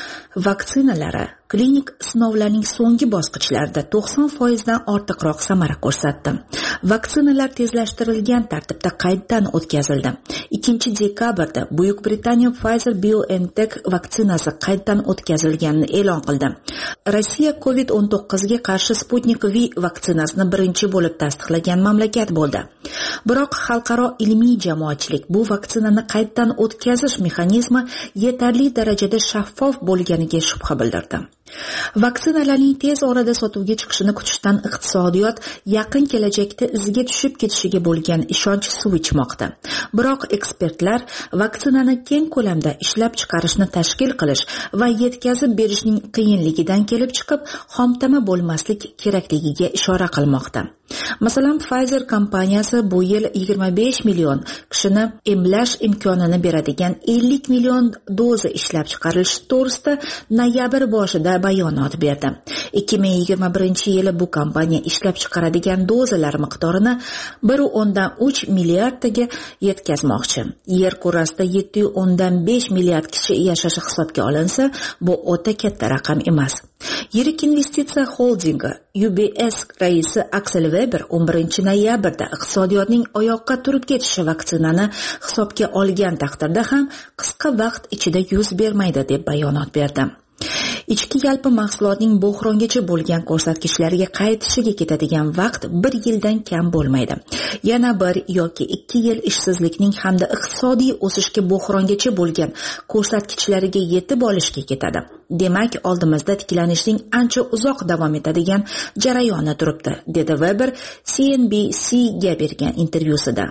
vaksinalari klinik sinovlarning so'nggi bosqichlarida to'qson foizdan ortiqroq samara ko'rsatdi. Vaksinalar tezlashtirilgan tartibda qayddan o'tkazildi. ikkinchi dekabrda Buyuk Britaniya Pfizer BioNTech vaksinasi qayddan o'tkazilganini e'lon qildi. Rossiya covid o'n to'qqizga qarshi Sputnik V vaksinasini birinchi bo'lib tasdiqlagan mamlakat bo'ldi. Biroq xalqaro ilmiy jamoatchilik bu vaksinani qayddan o'tkazish mexanizmi yetarli darajada shaffof bo'lganiga shubha bildirdi. Vaksinalarning tez orada sotuvga chiqishini kutishdan iqtisodiyot yaqin kelajakda iziga tushib ketishiga bo'lgan ishonch suv ichmoqda. Biroq ekspertlar vaksinani keng ko'lamda ishlab chiqarishni tashkil qilish va yetkazib berishning qiyinligidan kelib chiqib, xomtama bo'lmaslik kerakligiga ishora qilmoqda. Masalan, Pfizer kompaniyasi bu yil yigirma besh million kishini emlash imkonini beradigan ellik million doza ishlab chiqarilishi to'g'risida noyabr boshida bayonot berdi. ikki ming yigirma birinchi yili bu kompaniya ishlab chiqaradigan dozalar miqdorini bir nuqta o'ndan uch milliardga yetkazmoqchi. Yer kurrasida yetti nuqta o'ndan besh milliard kishi yashashi hisobga olinsa, bu o'ta katta raqam emas. Yirik investitsiya xoldingi U B S raisi Aksel Weber o'n birinchi noyabrda iqtisodiyotning oyoqqa turib ketishi vaksinani hisobga olgan taqdirda ham qisqa vaqt ichida yuz bermaydi deb bayonot berdi. Ichki yalpi mahsulotning bo'hrongacha bo'lgan ko'rsatkichlariga qaytishiga ketadigan vaqt bir yildan kam bo'lmaydi. Yana bir yoki ikki yil ishsizlikning hamda iqtisodiy o'sishga bo'hrongacha bo'lgan ko'rsatkichlariga yetib olishga ketadi. Demak, oldimizda tiklanishning ancha uzoq davom etadigan jarayoni turibdi, dedi Weber C N B C ga bergan intervyusida.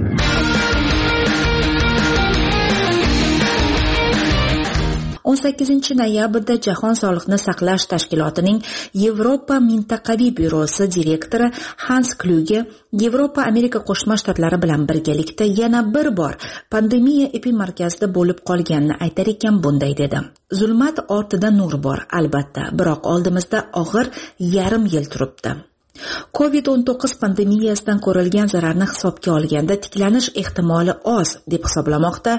o'n sakkizinchi noyabrda Jahon sog'liqni saqlash tashkilotining Yevropa mintaqaviy byurosi direktori Hans Kluge Yevropa Amerika Qo'shma Shtatlari bilan birgalikda yana bir bor pandemiya epimarkazida bo'lib qolganini aytar ekan bunday dedi. Zulmat ortida nur bor, albatta, biroq oldimizda og'ir yarim yil turibdi. covid o'n to'qqiz pandemiyasidan ko'rilgan zararni hisobga olganda tiklanish ehtimoli oz deb hisoblamoqda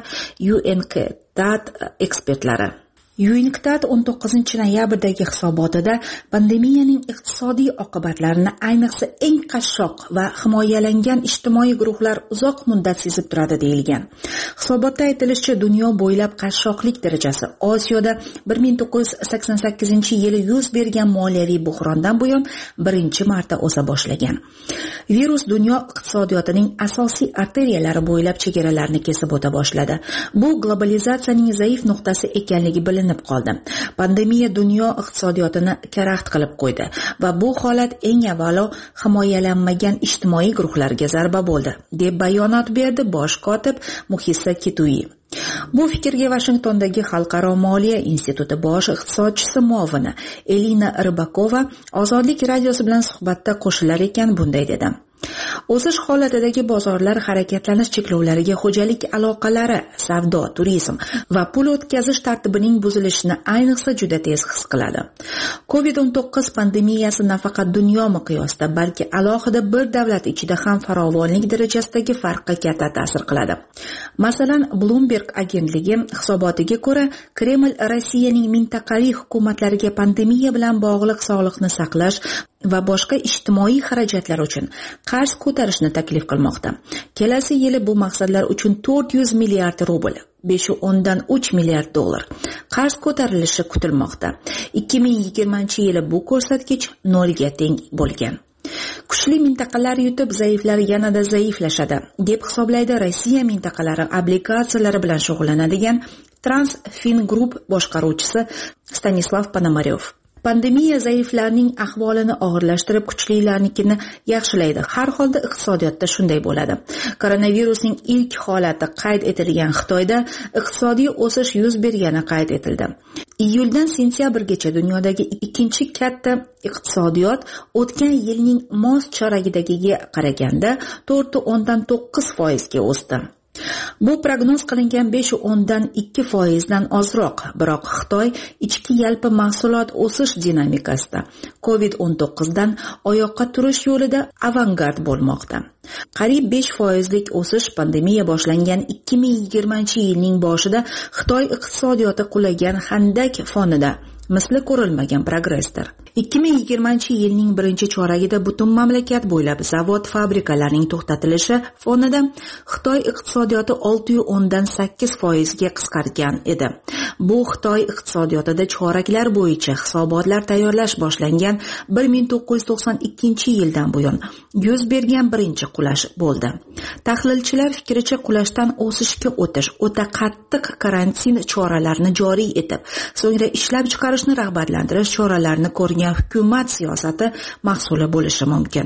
UNCTAD ekspertlari. UNCTAD o'n to'qqizinchi noyabrdagi hisobotida pandemiyaning iqtisodiy oqibatlarini ayniqsa eng qashshoq va himoyalangan ijtimoiy guruhlar uzoq muddat sezib turadi deyilgan. Hisobotda aytilishicha, dunyo bo'ylab qashshoqlik darajasi Osiyoda bir ming to'qqiz yuz sakson sakkizinchi yili yuz bergan moliyaviy buhrondan buyon birinchi marta o'sa boshlagan. Virus dunyo iqtisodiyotining asosiy arteriyalari bo'ylab chegaralarni kesib o'ta boshladi. Bu globalizatsiyaning zaif nuqtasi ekanligi bilinib qoldi. Pandemiya dunyo iqtisodiyotini karaxt qilib qo'ydi va bu holat eng avvalo himoyalanmagan ijtimoiy guruhlarga zarba bo'ldi, deb bayonot berdi bosh kotib Muhissa Kitui. Bu fikrga Washingtondagi Xalqaro moliya instituti bosh iqtisodchisi muovini Elina Rybakova Ozodlik radiosi bilan suhbatda qo'shilar ekan bunday dedi. O'sish holatidagi bozorlar harakatlanish cheklovlariga xo'jalik aloqalari, savdo, turizm va pul o'tkazish tartibining buzilishini ayniqsa juda tez his qiladi. covid o'n to'qqiz pandemiyasi nafaqat dunyo miqyosida, balki alohida bir davlat ichida ham farovonlik darajasidagi farqqa katta ta'sir qiladi. Masalan, Bloomberg agentligi hisobotiga ko'ra, Kreml Rossiyaning mintaqaviy hukumatlariga pandemiya bilan bog'liq sog'liqni saqlash va boshqa ijtimoiy xarajatlar uchun qarz ko'tarishni taklif qilmoqda. Kelasi yili bu maqsadlar uchun to'rt yuz milliard rubl, besh dan uch milliard dollar qarz ko'tarilishi kutilmoqda. ikki ming yigirmanchi yili bu ko'rsatkich nolga teng bo'lgan. Kuchli mintaqalar yutib, zaiflar yanada zaiflashadi, deb hisoblaydi Rossiya mintaqalari obligatsiyalari bilan shug'ullanadigan Transfin Group boshqaruvchisi Stanislav Ponomaryov. Pandemiya zaiflarning ahvolini og'irlashtirib, kuchlilarnikini yaxshilaydi. Har holda iqtisodiyotda shunday bo'ladi. Koronavirusning ilk holati qayd etilgan Xitoyda iqtisodiy o'sish yuz bergani qayd etildi. Iyuldan sentyabrgacha dunyodagi ikkinchi katta iqtisodiyot o'tgan yilning mos choragidagiga qaraganda to'rt dan to'qqiz foizga o'sdi. Bu prognoz qilingan besh dan ikki foizdan ozroq, biroq Xitoy ichki yalpi mahsulot o'sish dinamikasida covid o'n to'qqizdan oyoqqa turish yo'lida avangard bo'lmoqda. Qariyb besh foizlik o'sish pandemiya boshlangan ikki ming yigirmanchi yilning boshida Xitoy iqtisodiyoti qulagan handak fonida misli ko'rilmagan progressdir. ikki ming yigirmanchi yilning birinchi choragida butun mamlakat bo'ylab zavod fabrikalarning to'xtatilishi fonida Xitoy iqtisodiyoti olti dan sakkiz foizga qisqargan edi. Bu Xitoy iqtisodiyotida choraklar bo'yicha hisobotlar tayyorlash boshlangan bir ming to'qqiz yuz to'qson ikkinchi yildan buyon yuz bergan birinchi qulash bo'ldi. Tahlilchilar fikricha, qulashdan o'sishga o'tish o'ta qattiq karantin choralarini joriy etib, so'ngra ishlab chiqarishni rag'batlantirish choralarini ko'rgan hukumat siyosati mahsuli bo'lishi mumkin.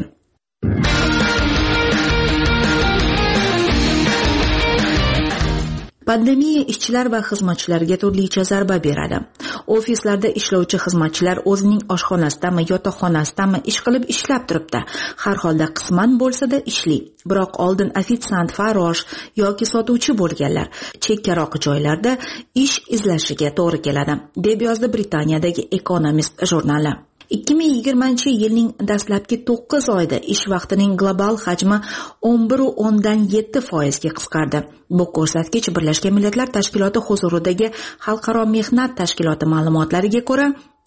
Pandemiya ishchilar va xizmatchilarga turlicha zarba beradi. Ofislarda ishlovchi xizmatchilar o'zining oshxonasidami, yotoqxonasidami ish qilib ishlab turibdi. Har holda qisman bo'lsa-da ishli. Biroq oldin ofitsiant, farrosh yoki sotuvchi bo'lganlar chekkaroq joylarda ish izlashiga to'g'ri keladi, deb yozdi Britaniyadagi Economist jurnali. ikki ming yigirmanchi yilning dastlabki to'qqiz oyida ish vaqtining global hajmi o'n bir dan yetti foizga qisqardi. Bu ko'rsatkich Birlashgan Millatlar Tashkiloti huzuridagi Xalqaro mehnat tashkiloti ma'lumotlariga ko'ra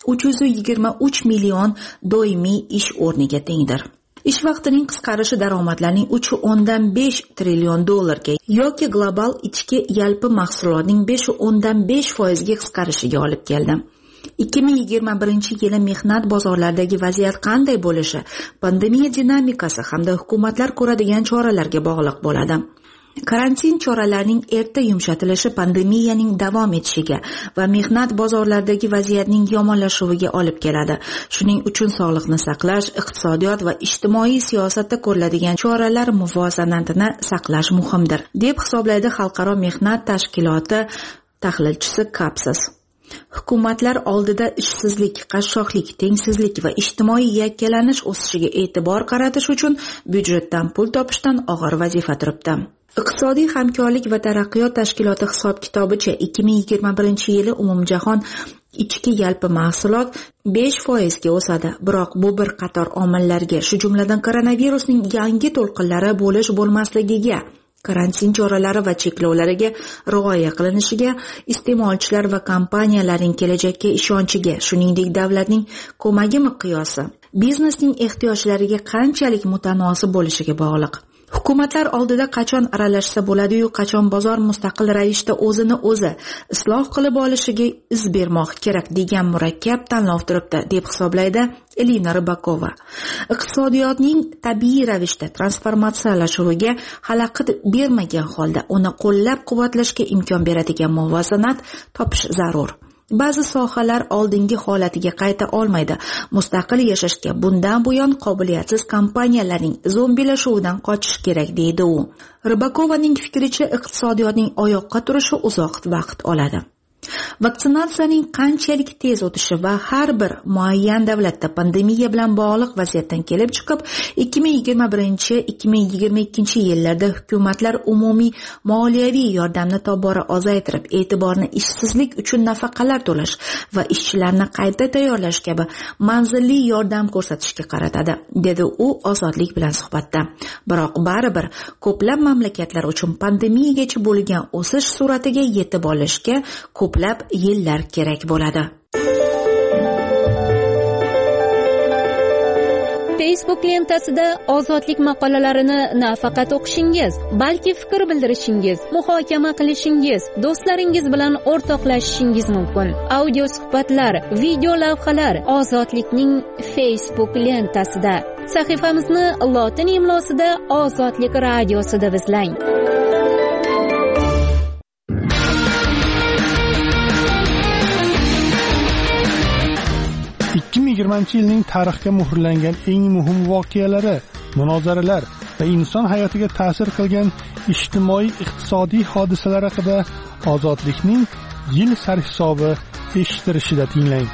uch yuz yigirma uch million doimiy ish o'rniga tengdir. Ish vaqtining qisqarishi daromadlarning uch o'ndan besh trillion dollarga yoki global ichki yalpi mahsulotning besh o'ndan besh foizga qisqarishiga olib keldi. ikki ming yigirma birinchi yili mehnat bozorlaridagi vaziyat qanday bo'lishi pandemiya dinamikasi hamda hukumatlar ko'radigan choralarga bog'liq bo'ladi. Karantin choralarining erta yumshatilishi pandemiyaning davom etishiga va mehnat bozorlaridagi vaziyatning yomonlashuviga olib keladi. Shuning uchun sog'liqni saqlash, iqtisodiyot va ijtimoiy siyosatda ko'riladigan choralar muvozanatini saqlash muhimdir, deb hisoblaydi Xalqaro mehnat tashkiloti tahlilchisi Kapsis. Hukumatlar oldida ishsizlik, qashshoqlik, tengsizlik va ijtimoiy yakkalanish o'sishiga e'tibor qaratish uchun byudjetdan pul topishdan og'ir vazifa turibdi. Iqtisodiy hamkorlik va taraqqiyot tashkiloti hisob-kitobicha ikki ming yigirma birinchi yili umumjahon ichki yalpi mahsulot besh foizga o'sadi. Biroq bu bir qator omillarga, shu jumladan koronavirusning yangi to'lqinlari bo'lish bo'lmasligiga, karantin choralari va cheklovlariga rioya qilinishiga, iste'molchilar va kompaniyalarning kelajakka ishonchiga, shuningdek davlatning ko'magi miqyosi biznesning ehtiyojlariga qanchalik mutanosib bo'lishiga bog'liq. Hukumatlar oldida qachon aralashsa bo'ladi-yu, qachon bozor mustaqil ravishda o'zini o'zi isloh qilib olishiga iz bermoq kerak degan murakkab tanlov turibdi, deb hisoblaydi Elina Rybakova. Iqtisodiyotning tabiiy ravishda transformatsiyalashuviga xalaqit bermagan holda uni qo'llab-quvvatlashga imkon beradigan muvozanat topish zarur. Ba'zi sohalar oldingi holatiga qayta olmaydi. Mustaqil yashashga bundan buyon qobiliyatsiz kompaniyalarning zombilashuvidan qochish kerak, deydi u. Rybakovaning fikricha, iqtisodiyotning oyoqqa turishi uzoq vaqt oladi. Vaksinatsiyaning qanchalik tez o'tishi va har bir muayyan davlatda pandemiya bilan bog'liq vaziyatdan kelib chiqib, ikki ming yigirma birinchi - ikki ming yigirma ikkinchi yillarda hukumatlar umumiy moliyaviy yordamni tobora ozaytirib, e'tiborni ishsizlik uchun nafaqalar to'lash va ishchilarni qayta tayyorlash kabi manzilli yordam ko'rsatishga qaratadi, dedi u Ozodlik bilan suhbatda. Biroq baribir ko'plab mamlakatlar uchun pandemiyagacha bo'lgan o'sish sur'atiga yetib olishga ko'plab yillar kerak bo'ladi. Facebook lentasida Ozodlik maqolalarini nafaqat o'qishingiz, balki fikr bildirishingiz, muhokama qilishingiz, do'stlaringiz bilan o'rtoqlashishingiz mumkin. Audio suhbatlar, video lavhalar Ozodlikning Facebook lentasida. Sahifamizni lotin imlosida Ozodlik radiosi deb izlang. ikki ming yigirmanchi yilning tarixga muhrlangan eng muhim voqealari, munozaralar va inson hayotiga ta'sir qilgan ijtimoiy-iqtisodiy hodisalar haqida Ozodlikning yil sarhisobi eshittirishida tinglang.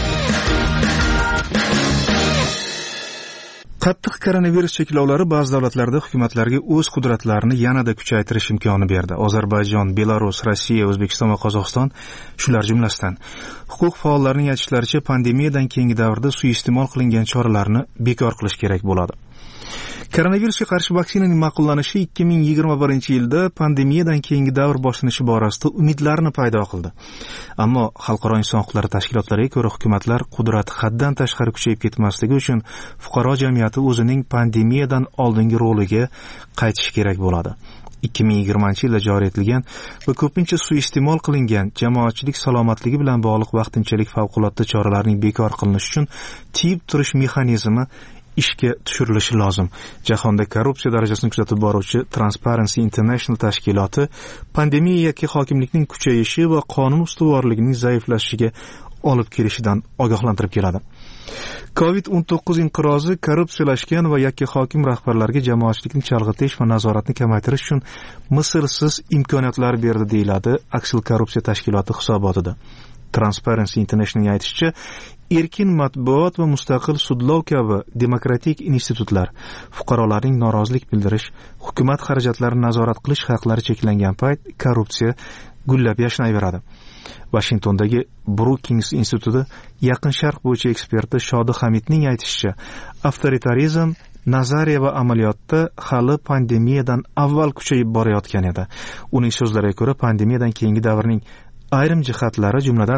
Qattiq koronavirus cheklovlari ba'zi davlatlarda hukumatlarga o'z qudratlarini yanada kuchaytirish imkoni berdi. Ozarbayjon, Belarus, Rossiya, O'zbekiston va Qozog'iston shular jumlasidan. Huquq faollarining aytishlaricha, pandemiyadan keyingi davrda suiiste'mol qilingan choralarni bekor qilish kerak bo'ladi. Koronavirusga qarshi vaksinaning ma'qullanishi ikki ming yigirma birinchi yilda pandemiyadan keyingi davr boshlanishi borasida umidlarni paydo qildi. Ammo xalqaro inson huquqlari tashkilotlariga ko'ra, hukumatlar qudrati haddan tashqari kuchayib ketmasligi uchun fuqaro jamiyati o'zining pandemiyadan oldingi roliga qaytishi kerak bo'ladi. ikki ming yigirmanchi yilda joriy etilgan va ko'pincha suiiste'mol qilingan jamoatchilik salomatligi bilan bog'liq vaqtinchalik favqulodda choralarning bekor qilinishi uchun tiyib turish mexanizmi ishga tushirilishi lozim. Jahonda korrupsiya darajasini kuzatib boruvchi Transparency International tashkiloti pandemiya yoki hokimlikning kuchayishi va qonun ustuvorligining zaiflashishiga olib kelishidan ogohlantirib keladi. covid o'n to'qqiz inqirozi korrupsiyalashgan va yakka hokim rahbarlarga jamoatchilikni chalg'itish va nazoratni kamaytirish uchun mislsiz imkoniyatlar berdi, deyiladi Aksil korrupsiya tashkiloti hisobotida. Transparency International'ning aytishicha, erkin matbuot va mustaqil sudlov kabi demokratik institutlar fuqarolarning norozilik bildirish, hukumat xarajatlarini nazorat qilish haqlari cheklangan payt korrupsiya gullab yashnayveradi. Washingtondagi Brookings instituti Yaqin Sharq bo'yicha eksperti Shodi Hamidning aytishicha, avtoritarizm nazariya va amaliyotda hali pandemiyadan avval kuchayib borayotgan edi. Uning so'zlariga ko'ra, pandemiyadan keyingi davrning ayrim jihatlari, jumladan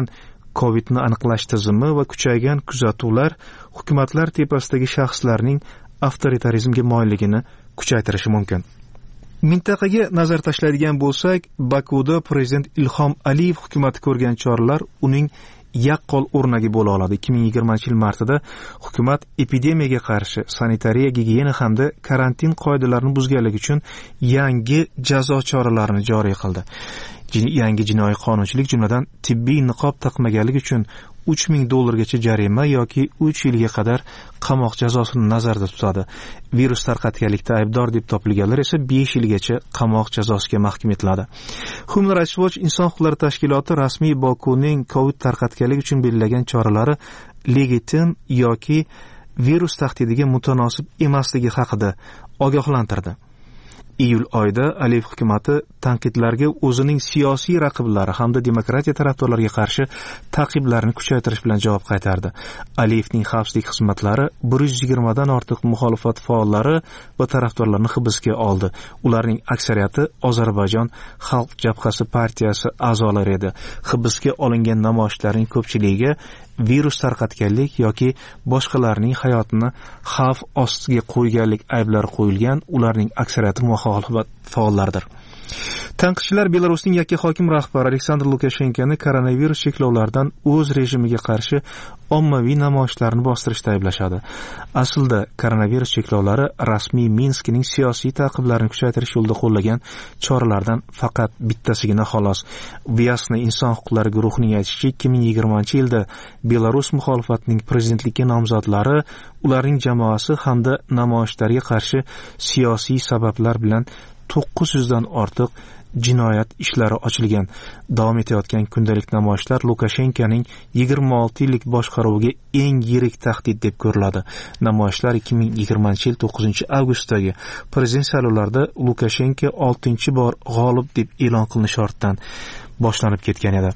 Covidni aniqlash tizimi va kuchaygan kuzatuvlar hukumatlar tepasidagi shaxslarning avtoritarizmga moyilligini kuchaytirishi mumkin. Mintaqaga nazar tashlaydigan bo'lsak, Bakuda prezident Ilhom Aliyev hukumati ko'rgan choralar uning yaqqol o'rnagi bo'la oladi. ikki ming yigirmanchi yil martida hukumat epidemiyaga qarshi sanitariya, gigiyena hamda karantin qoidalarini buzganlik uchun yangi jazo choralarini joriy qildi. Yangi jinoiy qonunchilik, jumladan tibbiy niqob taqmaganlik uchun uch ming dollargacha jarima yoki uch yilga qadar qamoq jazosini nazarda tutadi. Virus tarqatganlikda aybdor deb topilganlar esa besh yilgacha qamoq jazosiga mahkum etiladi. Human Rights Watch inson huquqlari tashkiloti rasmiy Bokuning Covid tarqatganlik uchun belgilagan choralari legitim yoki virus tahdidiga mutanosib emasligi haqida ogohlantirdi. Iyul oyida Aliyev hukumati tanqidlarga o'zining siyosiy raqiblari hamda demokratiya tarafdorlariga qarshi ta'qiblarni kuchaytirish bilan javob qaytardi. Aliyevning xavfsizlik xizmatlari bir yuz yigirma dan ortiq muxolifat faollari va tarafdorlarini hibsga oldi. Ularning aksariyati Ozarbayjon Xalq jabhasi partiyasi a'zolari edi. Hibsga olingan namoyishchilarning ko'pchiligiga virus tarqatganlik yoki boshqalarning hayotini xavf ostiga qo'yganlik ayblari qo'yilgan. Ularning aksariyati muxolifat faollaridir. Tanqidchilar Belarusning yakka hokim rahbari Aleksandr Lukashenkoni koronavirus cheklovlaridan o'z rejimiga qarshi ommaviy namoyishlarni bostirishda ayblashadi. Aslida koronavirus cheklovlari rasmiy Minskning siyosiy ta'qiblarini kuchaytirish yo'lida qo'llagan choralardan faqat bittasigina xolos. Vyasna inson huquqlari guruhining aytishicha, ikki ming yigirmanchi yilda Belarus muxolifatining prezidentlikka nomzodlari, ularning jamoasi hamda namoyishlarga qarshi siyosiy sabablar bilan to'qqiz yuzdan ortiq jinoyat ishlari ochilgan. Davom etayotgan kundalik namoyishlar Lukashenkoning yigirma olti yillik boshqaruviga eng yirik tahdid deb ko'riladi. Namoyishlar ikki ming yigirmanchi yil to'qqizinchi avgustdagi prezident saylovlarida Lukashenko oltinchi bor g'olib deb e'lon qilinishi ortidan boshlanib ketgan edi.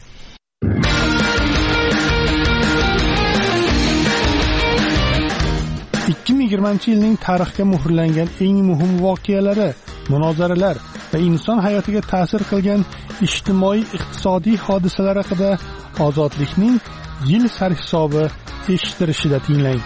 ikki ming yigirmanchi yilning tarixga muhrlangan eng muhim voqealari, munozaralar va inson hayotiga ta'sir qilgan ijtimoiy-iqtisodiy hodisalar haqida Ozodlikning yil sarhisobi eshittirishida tinglang.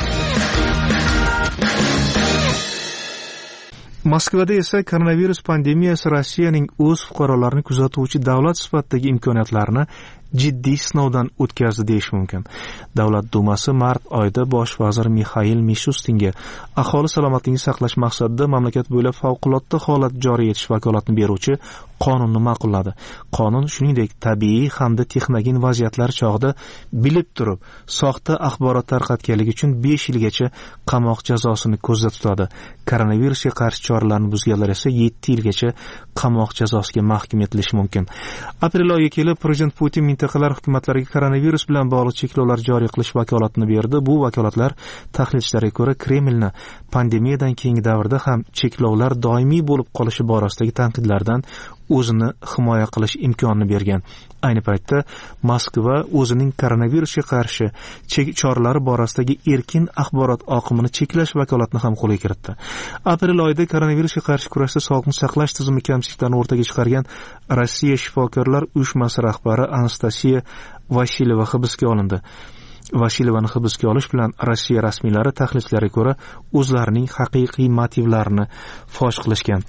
Moskvada esa koronavirus pandemiyasi Rossiyaning o'z fuqarolarini kuzatuvchi davlat sifatidagi imkoniyatlarini jiddiy sinovdan o'tkazdi deyish mumkin. Davlat dumasi mart oyida bosh vazir Mixail Mishustinga aholi salomatligini saqlash maqsadida mamlakat bo'ylab favqulodda holat joriy etish vakolatini beruvchi qonunni ma'qulladi. Qonun shuningdek tabiiy hamda texnogen vaziyatlar chog'ida bilib turib soxta axborot tarqatganlik uchun besh yilgacha qamoq jazosini ko'zda tutadi. Koronavirusga qarshi choralarni buzganlar esa yetti yilgacha qamoq jazosiga mahkum etilishi mumkin. Aprel oyiga kelib prezident Putin mintaqalar hukumatlariga koronavirus bilan bog'liq cheklovlar joriy qilish vakolatini berdi. Bu vakolatlar tahlilchilarga ko'ra Kremlni pandemiyadan keyingi davrda ham cheklovlar doimiy bo'lib qolishi borasidagi tanqidlardan o'zini himoya qilish imkonini bergan. Ayni paytda Moskva o'zining koronavirusga qarshi choralari borasidagi erkin axborot oqimini cheklash vakolatini ham qo'lga kiritdi. Aprel oyida koronavirusga qarshi kurashda sog'liqni saqlash tizimi kamchiliklarini o'rtaga chiqargan Rossiya shifokorlar uyushmasi rahbari Anastasiya Vasilyeva hibsga olindi. Vasilyevani hibsga olish bilan Rossiya rasmiylari tahlilchilariga ko'ra o'zlarining haqiqiy motivlarini fosh qilishgan.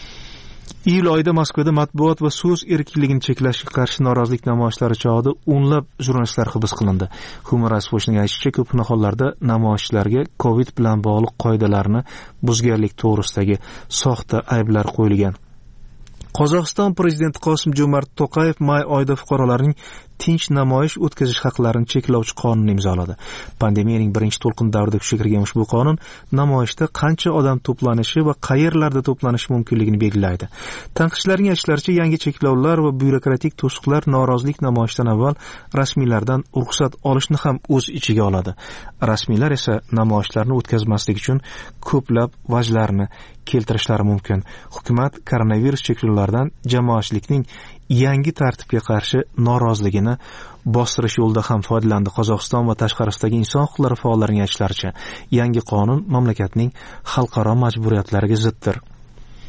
Iyul oyida Moskvada matbuot va so'z erkinligini cheklashga qarshi norozilik namoyishlari chog'ida o'nlab jurnalistlar hibs qilindi. Human Rights Watch'ning aytishicha, ko'p hollarda namoyishchilarga Covid bilan bog'liq qoidalarni buzganlik to'g'risidagi soxta ayblar qo'yilgan. Qozog'iston prezidenti Qosim-Jo'mart To'qayev may oyida fuqarolarning tinch namoyish o'tkazish haqlarini cheklovchi qonunni imzoladi. Pandemiyaning birinchi to'lqin davrida kuchga kirgan ushbu qonun namoyishda qancha odam to'planishi va qayerlarda to'planishi mumkinligini belgilaydi. Tanqidchilarning aytishlaricha, yangi cheklovlar va byurokratik to'siqlar norozilik namoyishidan avval rasmiylardan ruxsat olishni ham o'z ichiga oladi. Rasmiylar esa namoyishlarni o'tkazmaslik uchun ko'plab vajlarni keltirishlari mumkin. Hukumat koronavirus cheklovlaridan jamoatchilikning yangi tartibga qarshi noroziligini bostirish yo'lida ham foydalandi. Qozog'iston va tashqarisidagi inson huquqlari faollarining aytishlaricha, yangi qonun mamlakatning xalqaro majburiyatlariga ziddir.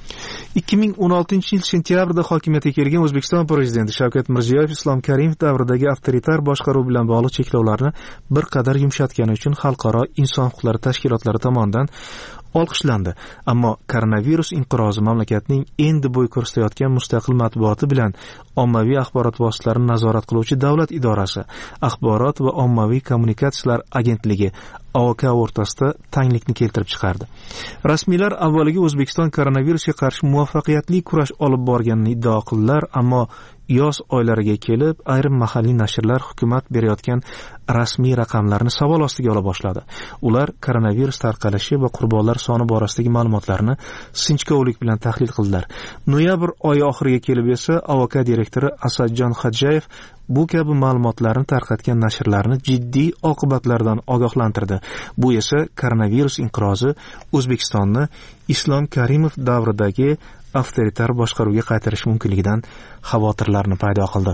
ikki ming o'n oltinchi yil sentyabrda hokimiyatga kelgan O'zbekiston prezidenti Shavkat Mirziyoyev Islom Karimov davridagi avtoritar boshqaruv bilan bog'liq cheklovlarni bir qadar yumshatgani uchun xalqaro inson huquqlari tashkilotlari tomonidan olqishlandi. Ammo koronavirus inqirozi mamlakatning endi bo'y ko'rsatayotgan mustaqil matbuoti bilan ommaviy axborot vositalarini nazorat qiluvchi davlat idorasi, Axborot va ommaviy kommunikatsiyalar agentligi A O K o'rtasida tanglikni keltirib chiqardi. Rasmiylar avvaliga O'zbekiston koronavirusga qarshi muvaffaqiyatli kurash olib borganini iddao qildilar, ammo yoz oylariga kelib ayrim mahalliy nashrlar hukumat berayotgan rasmiy raqamlarni savol ostiga ola boshladi. Ular koronavirus tarqalishi va qurbonlar soni borasidagi ma'lumotlarni sinchkovlik bilan tahlil qildilar. Noyabr oyi oxiriga kelib esa A O K direktori Asadjon Xadjayev bu kabi ma'lumotlarni tarqatgan nashrlarni jiddiy oqibatlardan ogohlantirdi. Bu esa koronavirus inqirozi O'zbekistonni Islom Karimov davridagi avtoritar boshqaruvga qaytarish mumkinligidan xavotirlarni paydo qildi.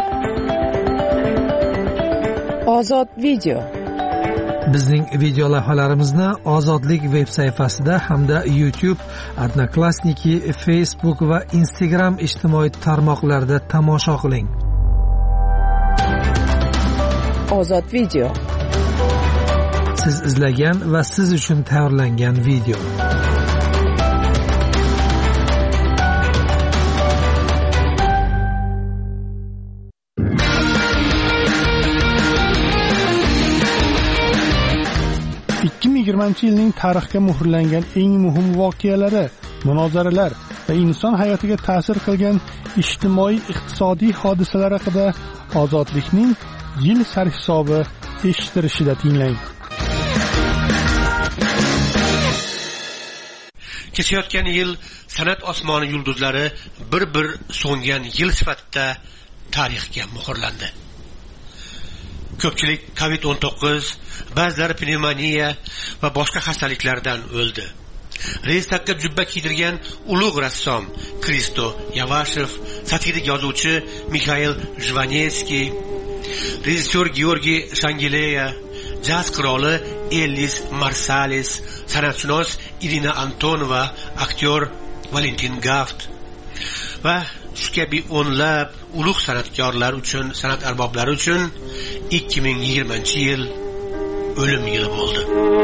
Ozod video. Bizning video lavhalarimizni Ozodlik veb sayfasida hamda YouTube, Odnoklassniki, Facebook va Instagram ijtimoiy tarmoqlarida tomosha qiling. Ozod video. Siz izlagan va siz uchun tayyorlangan video. ikki ming yigirmanchi yilning tarixga muhrlangan eng muhim voqealari, munozaralar va inson hayotiga ta'sir qilgan ijtimoiy-iqtisodiy hodisalar haqida Ozodlikning yil sarhisobi eshittirishida tinglang. Kechayotgan yil san'at osmoni yulduzlari bir-bir so'ngan yil sifatida tarixga muhrlandi. Ko'pchilik covid o'n to'qqiz, ba'zilari pnevmoniya va boshqa xastaliklardan o'ldi. Reys taqqa jubba kiydirgan ulug' rassom Kristo Yavashev, satirik yozuvchi Mikhail Jvanetskiy, rejissyor Georgiy Shangileya, jaz qiroli Ellis Marsalis, san'atshunos Irina Antonova, aktyor Valentin Gaft va shu kabi o'nlab ulug' san'atkorlar uchun, san'at arboblari uchun ikki ming yigirmanchi yil o'lim yili bo'ldi.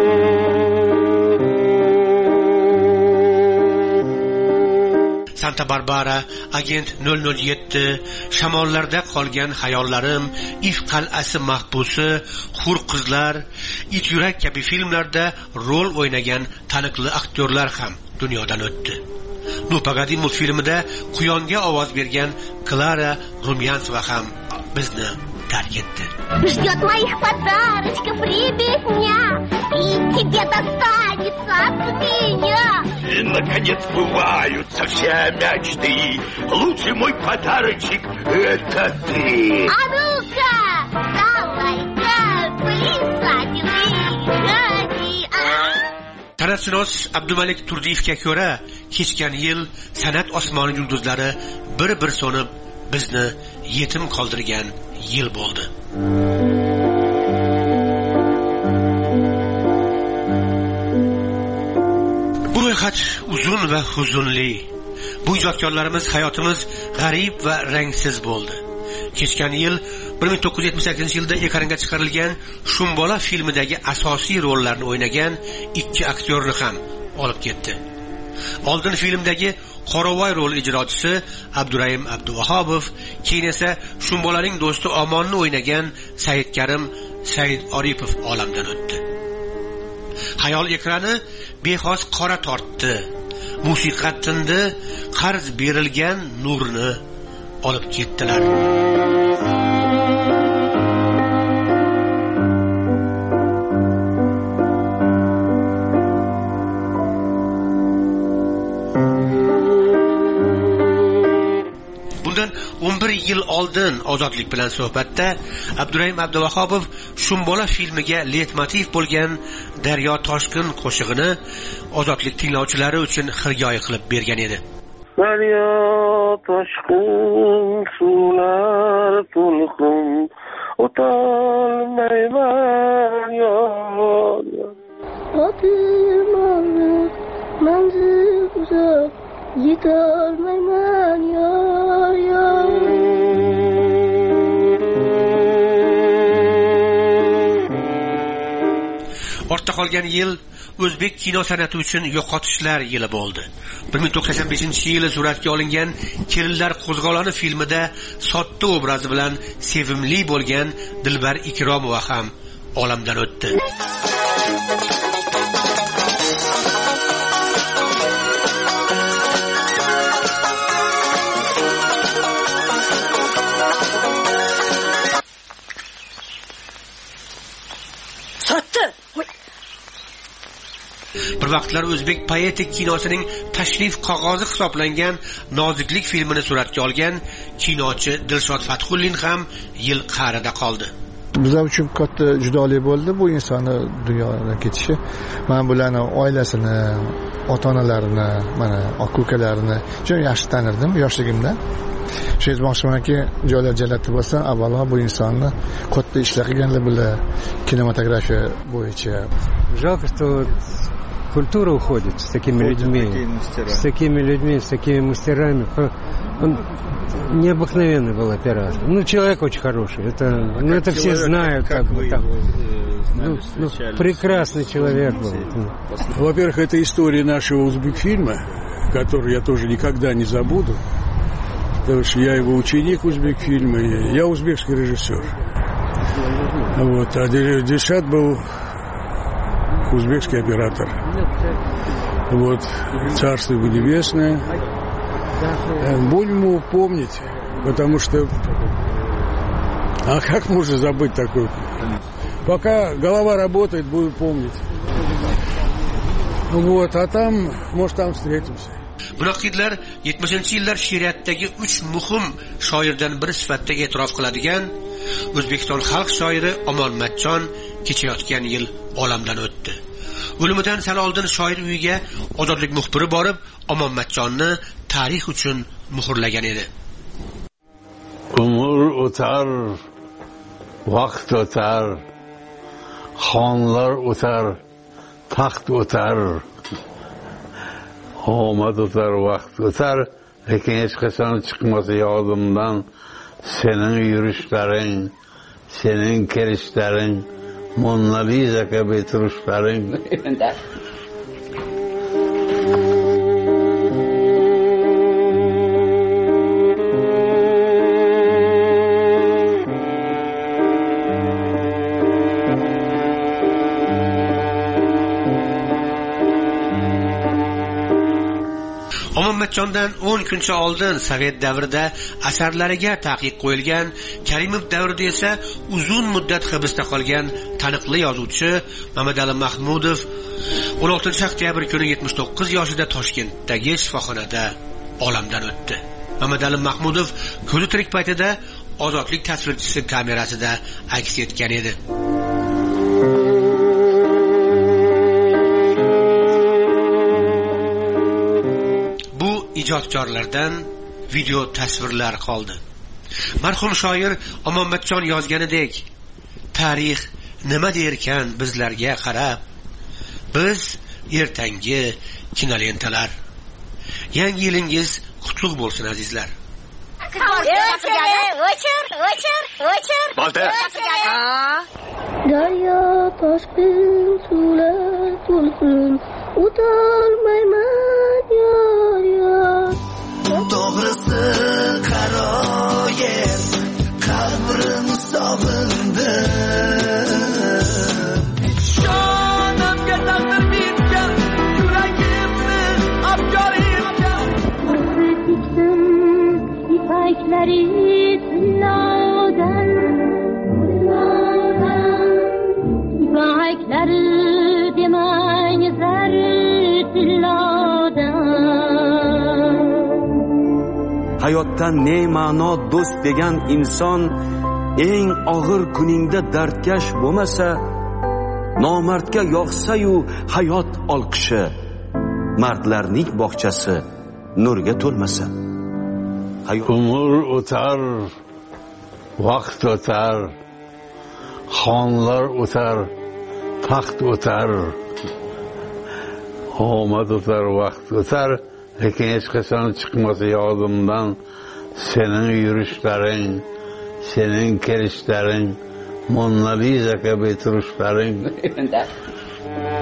Santa Barbara, Agent nol nol yetti, Shamollarda qolgan xayollarim, If qal'asi mahbusi, Hur qizlar, It yurak kabi filmlarda rol o'ynagan taniqli aktyorlar ham dunyodan o'tdi. Nu Pagadi multfilmida Quyonga ovoz bergan Klara Rumyansova ham bizni tark etdi. Ждет моих подарочков ребятня, и тебе достанется от меня. И, наконец, сбываются все мечты. Лучший мой подарочек — это ты. А ну-ка, давай-ка, плясать вместе. San'atshunos Abdumalik Turdiyevga ko'ra, kechgan yil san'at osmoni yulduzlari bir-bir so'nib bizni yetim qoldirgan yil bo'ldi. Bu ro'yxat uzun va huzunli. Bu ijodkorlarimiz hayotimiz g'arib va rangsiz bo'ldi. Kechgan yil bir ming to'qqiz yuz yetmish sakkizinchi yilda ekranga chiqarilgan Shumbola filmidagi asosiy rollarni o'ynagan ikki aktyorni ham olib ketdi. Oldin filmdagi Qoravoy rol ijrochisi Abdurayim Abduvahobov, keyin esa Shumbolaning do'sti Omonni o'ynagan Said Karim Said Oripov olamdan o'tdi. Xayol ekrani bexos qora tortdi. Musiqa tindi, qarz berilgan nurni olib ketdilar. o'n bir yil oldin Ozodlik bilan suhbatda Abdurayim Abduvahobov Shumbola filmiga leitmotiv bo'lgan Daryo toshqin qo'shig'ini Ozodlik tinglovchilari uchun xirgoyi qilib bergan edi. Daryo toshqin suvlar to'lqin o'tolmayman yor. Otim og'ir, manzil uzoq, qolgan yil o'zbek kino san'ati uchun yo'qotishlar yili bo'ldi. bir ming to'qson beshinchi yili suratga olingan Kelinlar qo'zg'oloni filmida sodda obrazi bilan sevimli bo'lgan Dilbar Ikromova ham olamdan o'tdi. Bir vaqtlar o'zbek poetik kinosining tashrif qog'ozi hisoblangan Noziklik filmini suratga olgan kinochi Dilshod Fathullin ham yil qa'rida qoldi. Bizlar uchun katta judolik bo'ldi bu insonni dunyodan ketishi. Men bularni oilasini, ota-onalarini, mana aka-ukalarini juda yaxshi tanirdim yoshligimda. Shu aytmoqchimanki, joylar jallatib bo'lsa, avvalo bu insonni katta ishlar qilganlar bilan kinematografiya bo'yicha. Жалко, что культура уходит с такими людьми, с такими людьми, с такими мастерами. Он необыкновенный был оператор. Ну, человек очень хороший. Это, ну, это все знают, как бы там. Ну, ну, прекрасный человек был. Во-первых, это история нашего узбекфильма, которую я тоже никогда не забуду. Потому что я его ученик узбекфильма, я узбекский режиссер. Вот, а Дильшат был узбекский оператор. Вот, царство его небесное. Будем его помнить, потому что... А как можно забыть такое? Пока голова работает, будем помнить. Вот, а там, может, там встретимся. Munoqidlar yetmishinchi yillar she'riyatidagi uch muhim shoirdan biri sifatida e'tirof qiladigan O'zbekiston xalq shoiri Omon Matchon kechayotgan yil olamdan o'tdi. O'limidan sal oldin shoir uyiga Ozodlik muxbiri borib, Omon Matchonni tarix uchun muhrlagan edi. Umr o'tar, vaqt o'tar, xonlar o'tar, taxt o'tar. Omad o'tar, vaqt o'tar, lekin hech qachon chiqmasa yodimdan sening yurishlaring, sening kelishlaring, Mona Lisa kabi turishlaring. Matchondan o'n kuncha oldin Sovet davrida asarlariga taqiq qo'yilgan, Karimov davrida esa uzun muddat hibsda qolgan taniqli yozuvchi Mamadali Mahmudov o'n oltinchi oktyabr kuni yetmish to'qqiz yoshida Toshkentdagi shifoxonada olamdan o'tdi. Mamadali Mahmudov ko'zi tirik paytida Ozodlik tasvirchisi kamerasida aks etgan edi. Ijodkorlardan video tasvirlar qoldi. Marhum shoir Omon Matchon yozganidek, tarix nima derkan bizlarga qarab, biz ertangi kinolentalar. Yangi yilingiz qutlug' bo'lsin azizlar. O'chir, o'chir, o'chir. Bolta. Daryo toshqin suvlar to'lqin, o'tolmayman yor yor. To'g'risi qaroyim, qabrim sog'indim. Shonamga taqdir bitgan yuragimni abjorim. O'zbekiston ipaklari tillodan, tillodan. Ipaklari demang zar tillodan. Hayotdan ne ma'no do'st degan inson eng og'ir kuningda dardkash bo'lmasa, nomardga yoqsa-yu hayot olqishi, mardlarning bog'chasi nurga to'lmasa. Umr o'tar, vaqt o'tar, xonlar o'tar, taxt o'tar. Omad o'tar, vaqt o'tar, lekin hech qachon chiqmasa yodimdan sening yurishlaring, sening kelishlaring, Mona Lisa kabi turishlaring.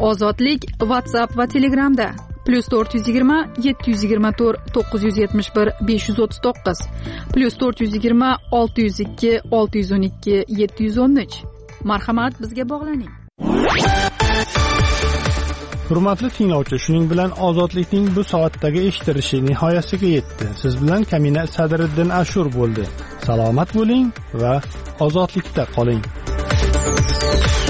Ozodlik WhatsApp va Telegramda plus to'rt yuz yigirma yetti yuz yigirma to'rt to'qqiz yuz yetmish bir besh yuz o'ttiz to'qqiz plus to'rt yuz yigirma olti yuz ikki olti yuz o'n ikki yetti yuz o'n uch. Marhamat, bizga bog'laning. Hurmatli tinglovchi, shuning bilan Ozodlikning bu soatdagi eshitilishi nihoyasiga yetdi. Siz bilan Kamina Sadriddin Ashur bo'ldi. Salomat bo'ling va ozodlikda qoling.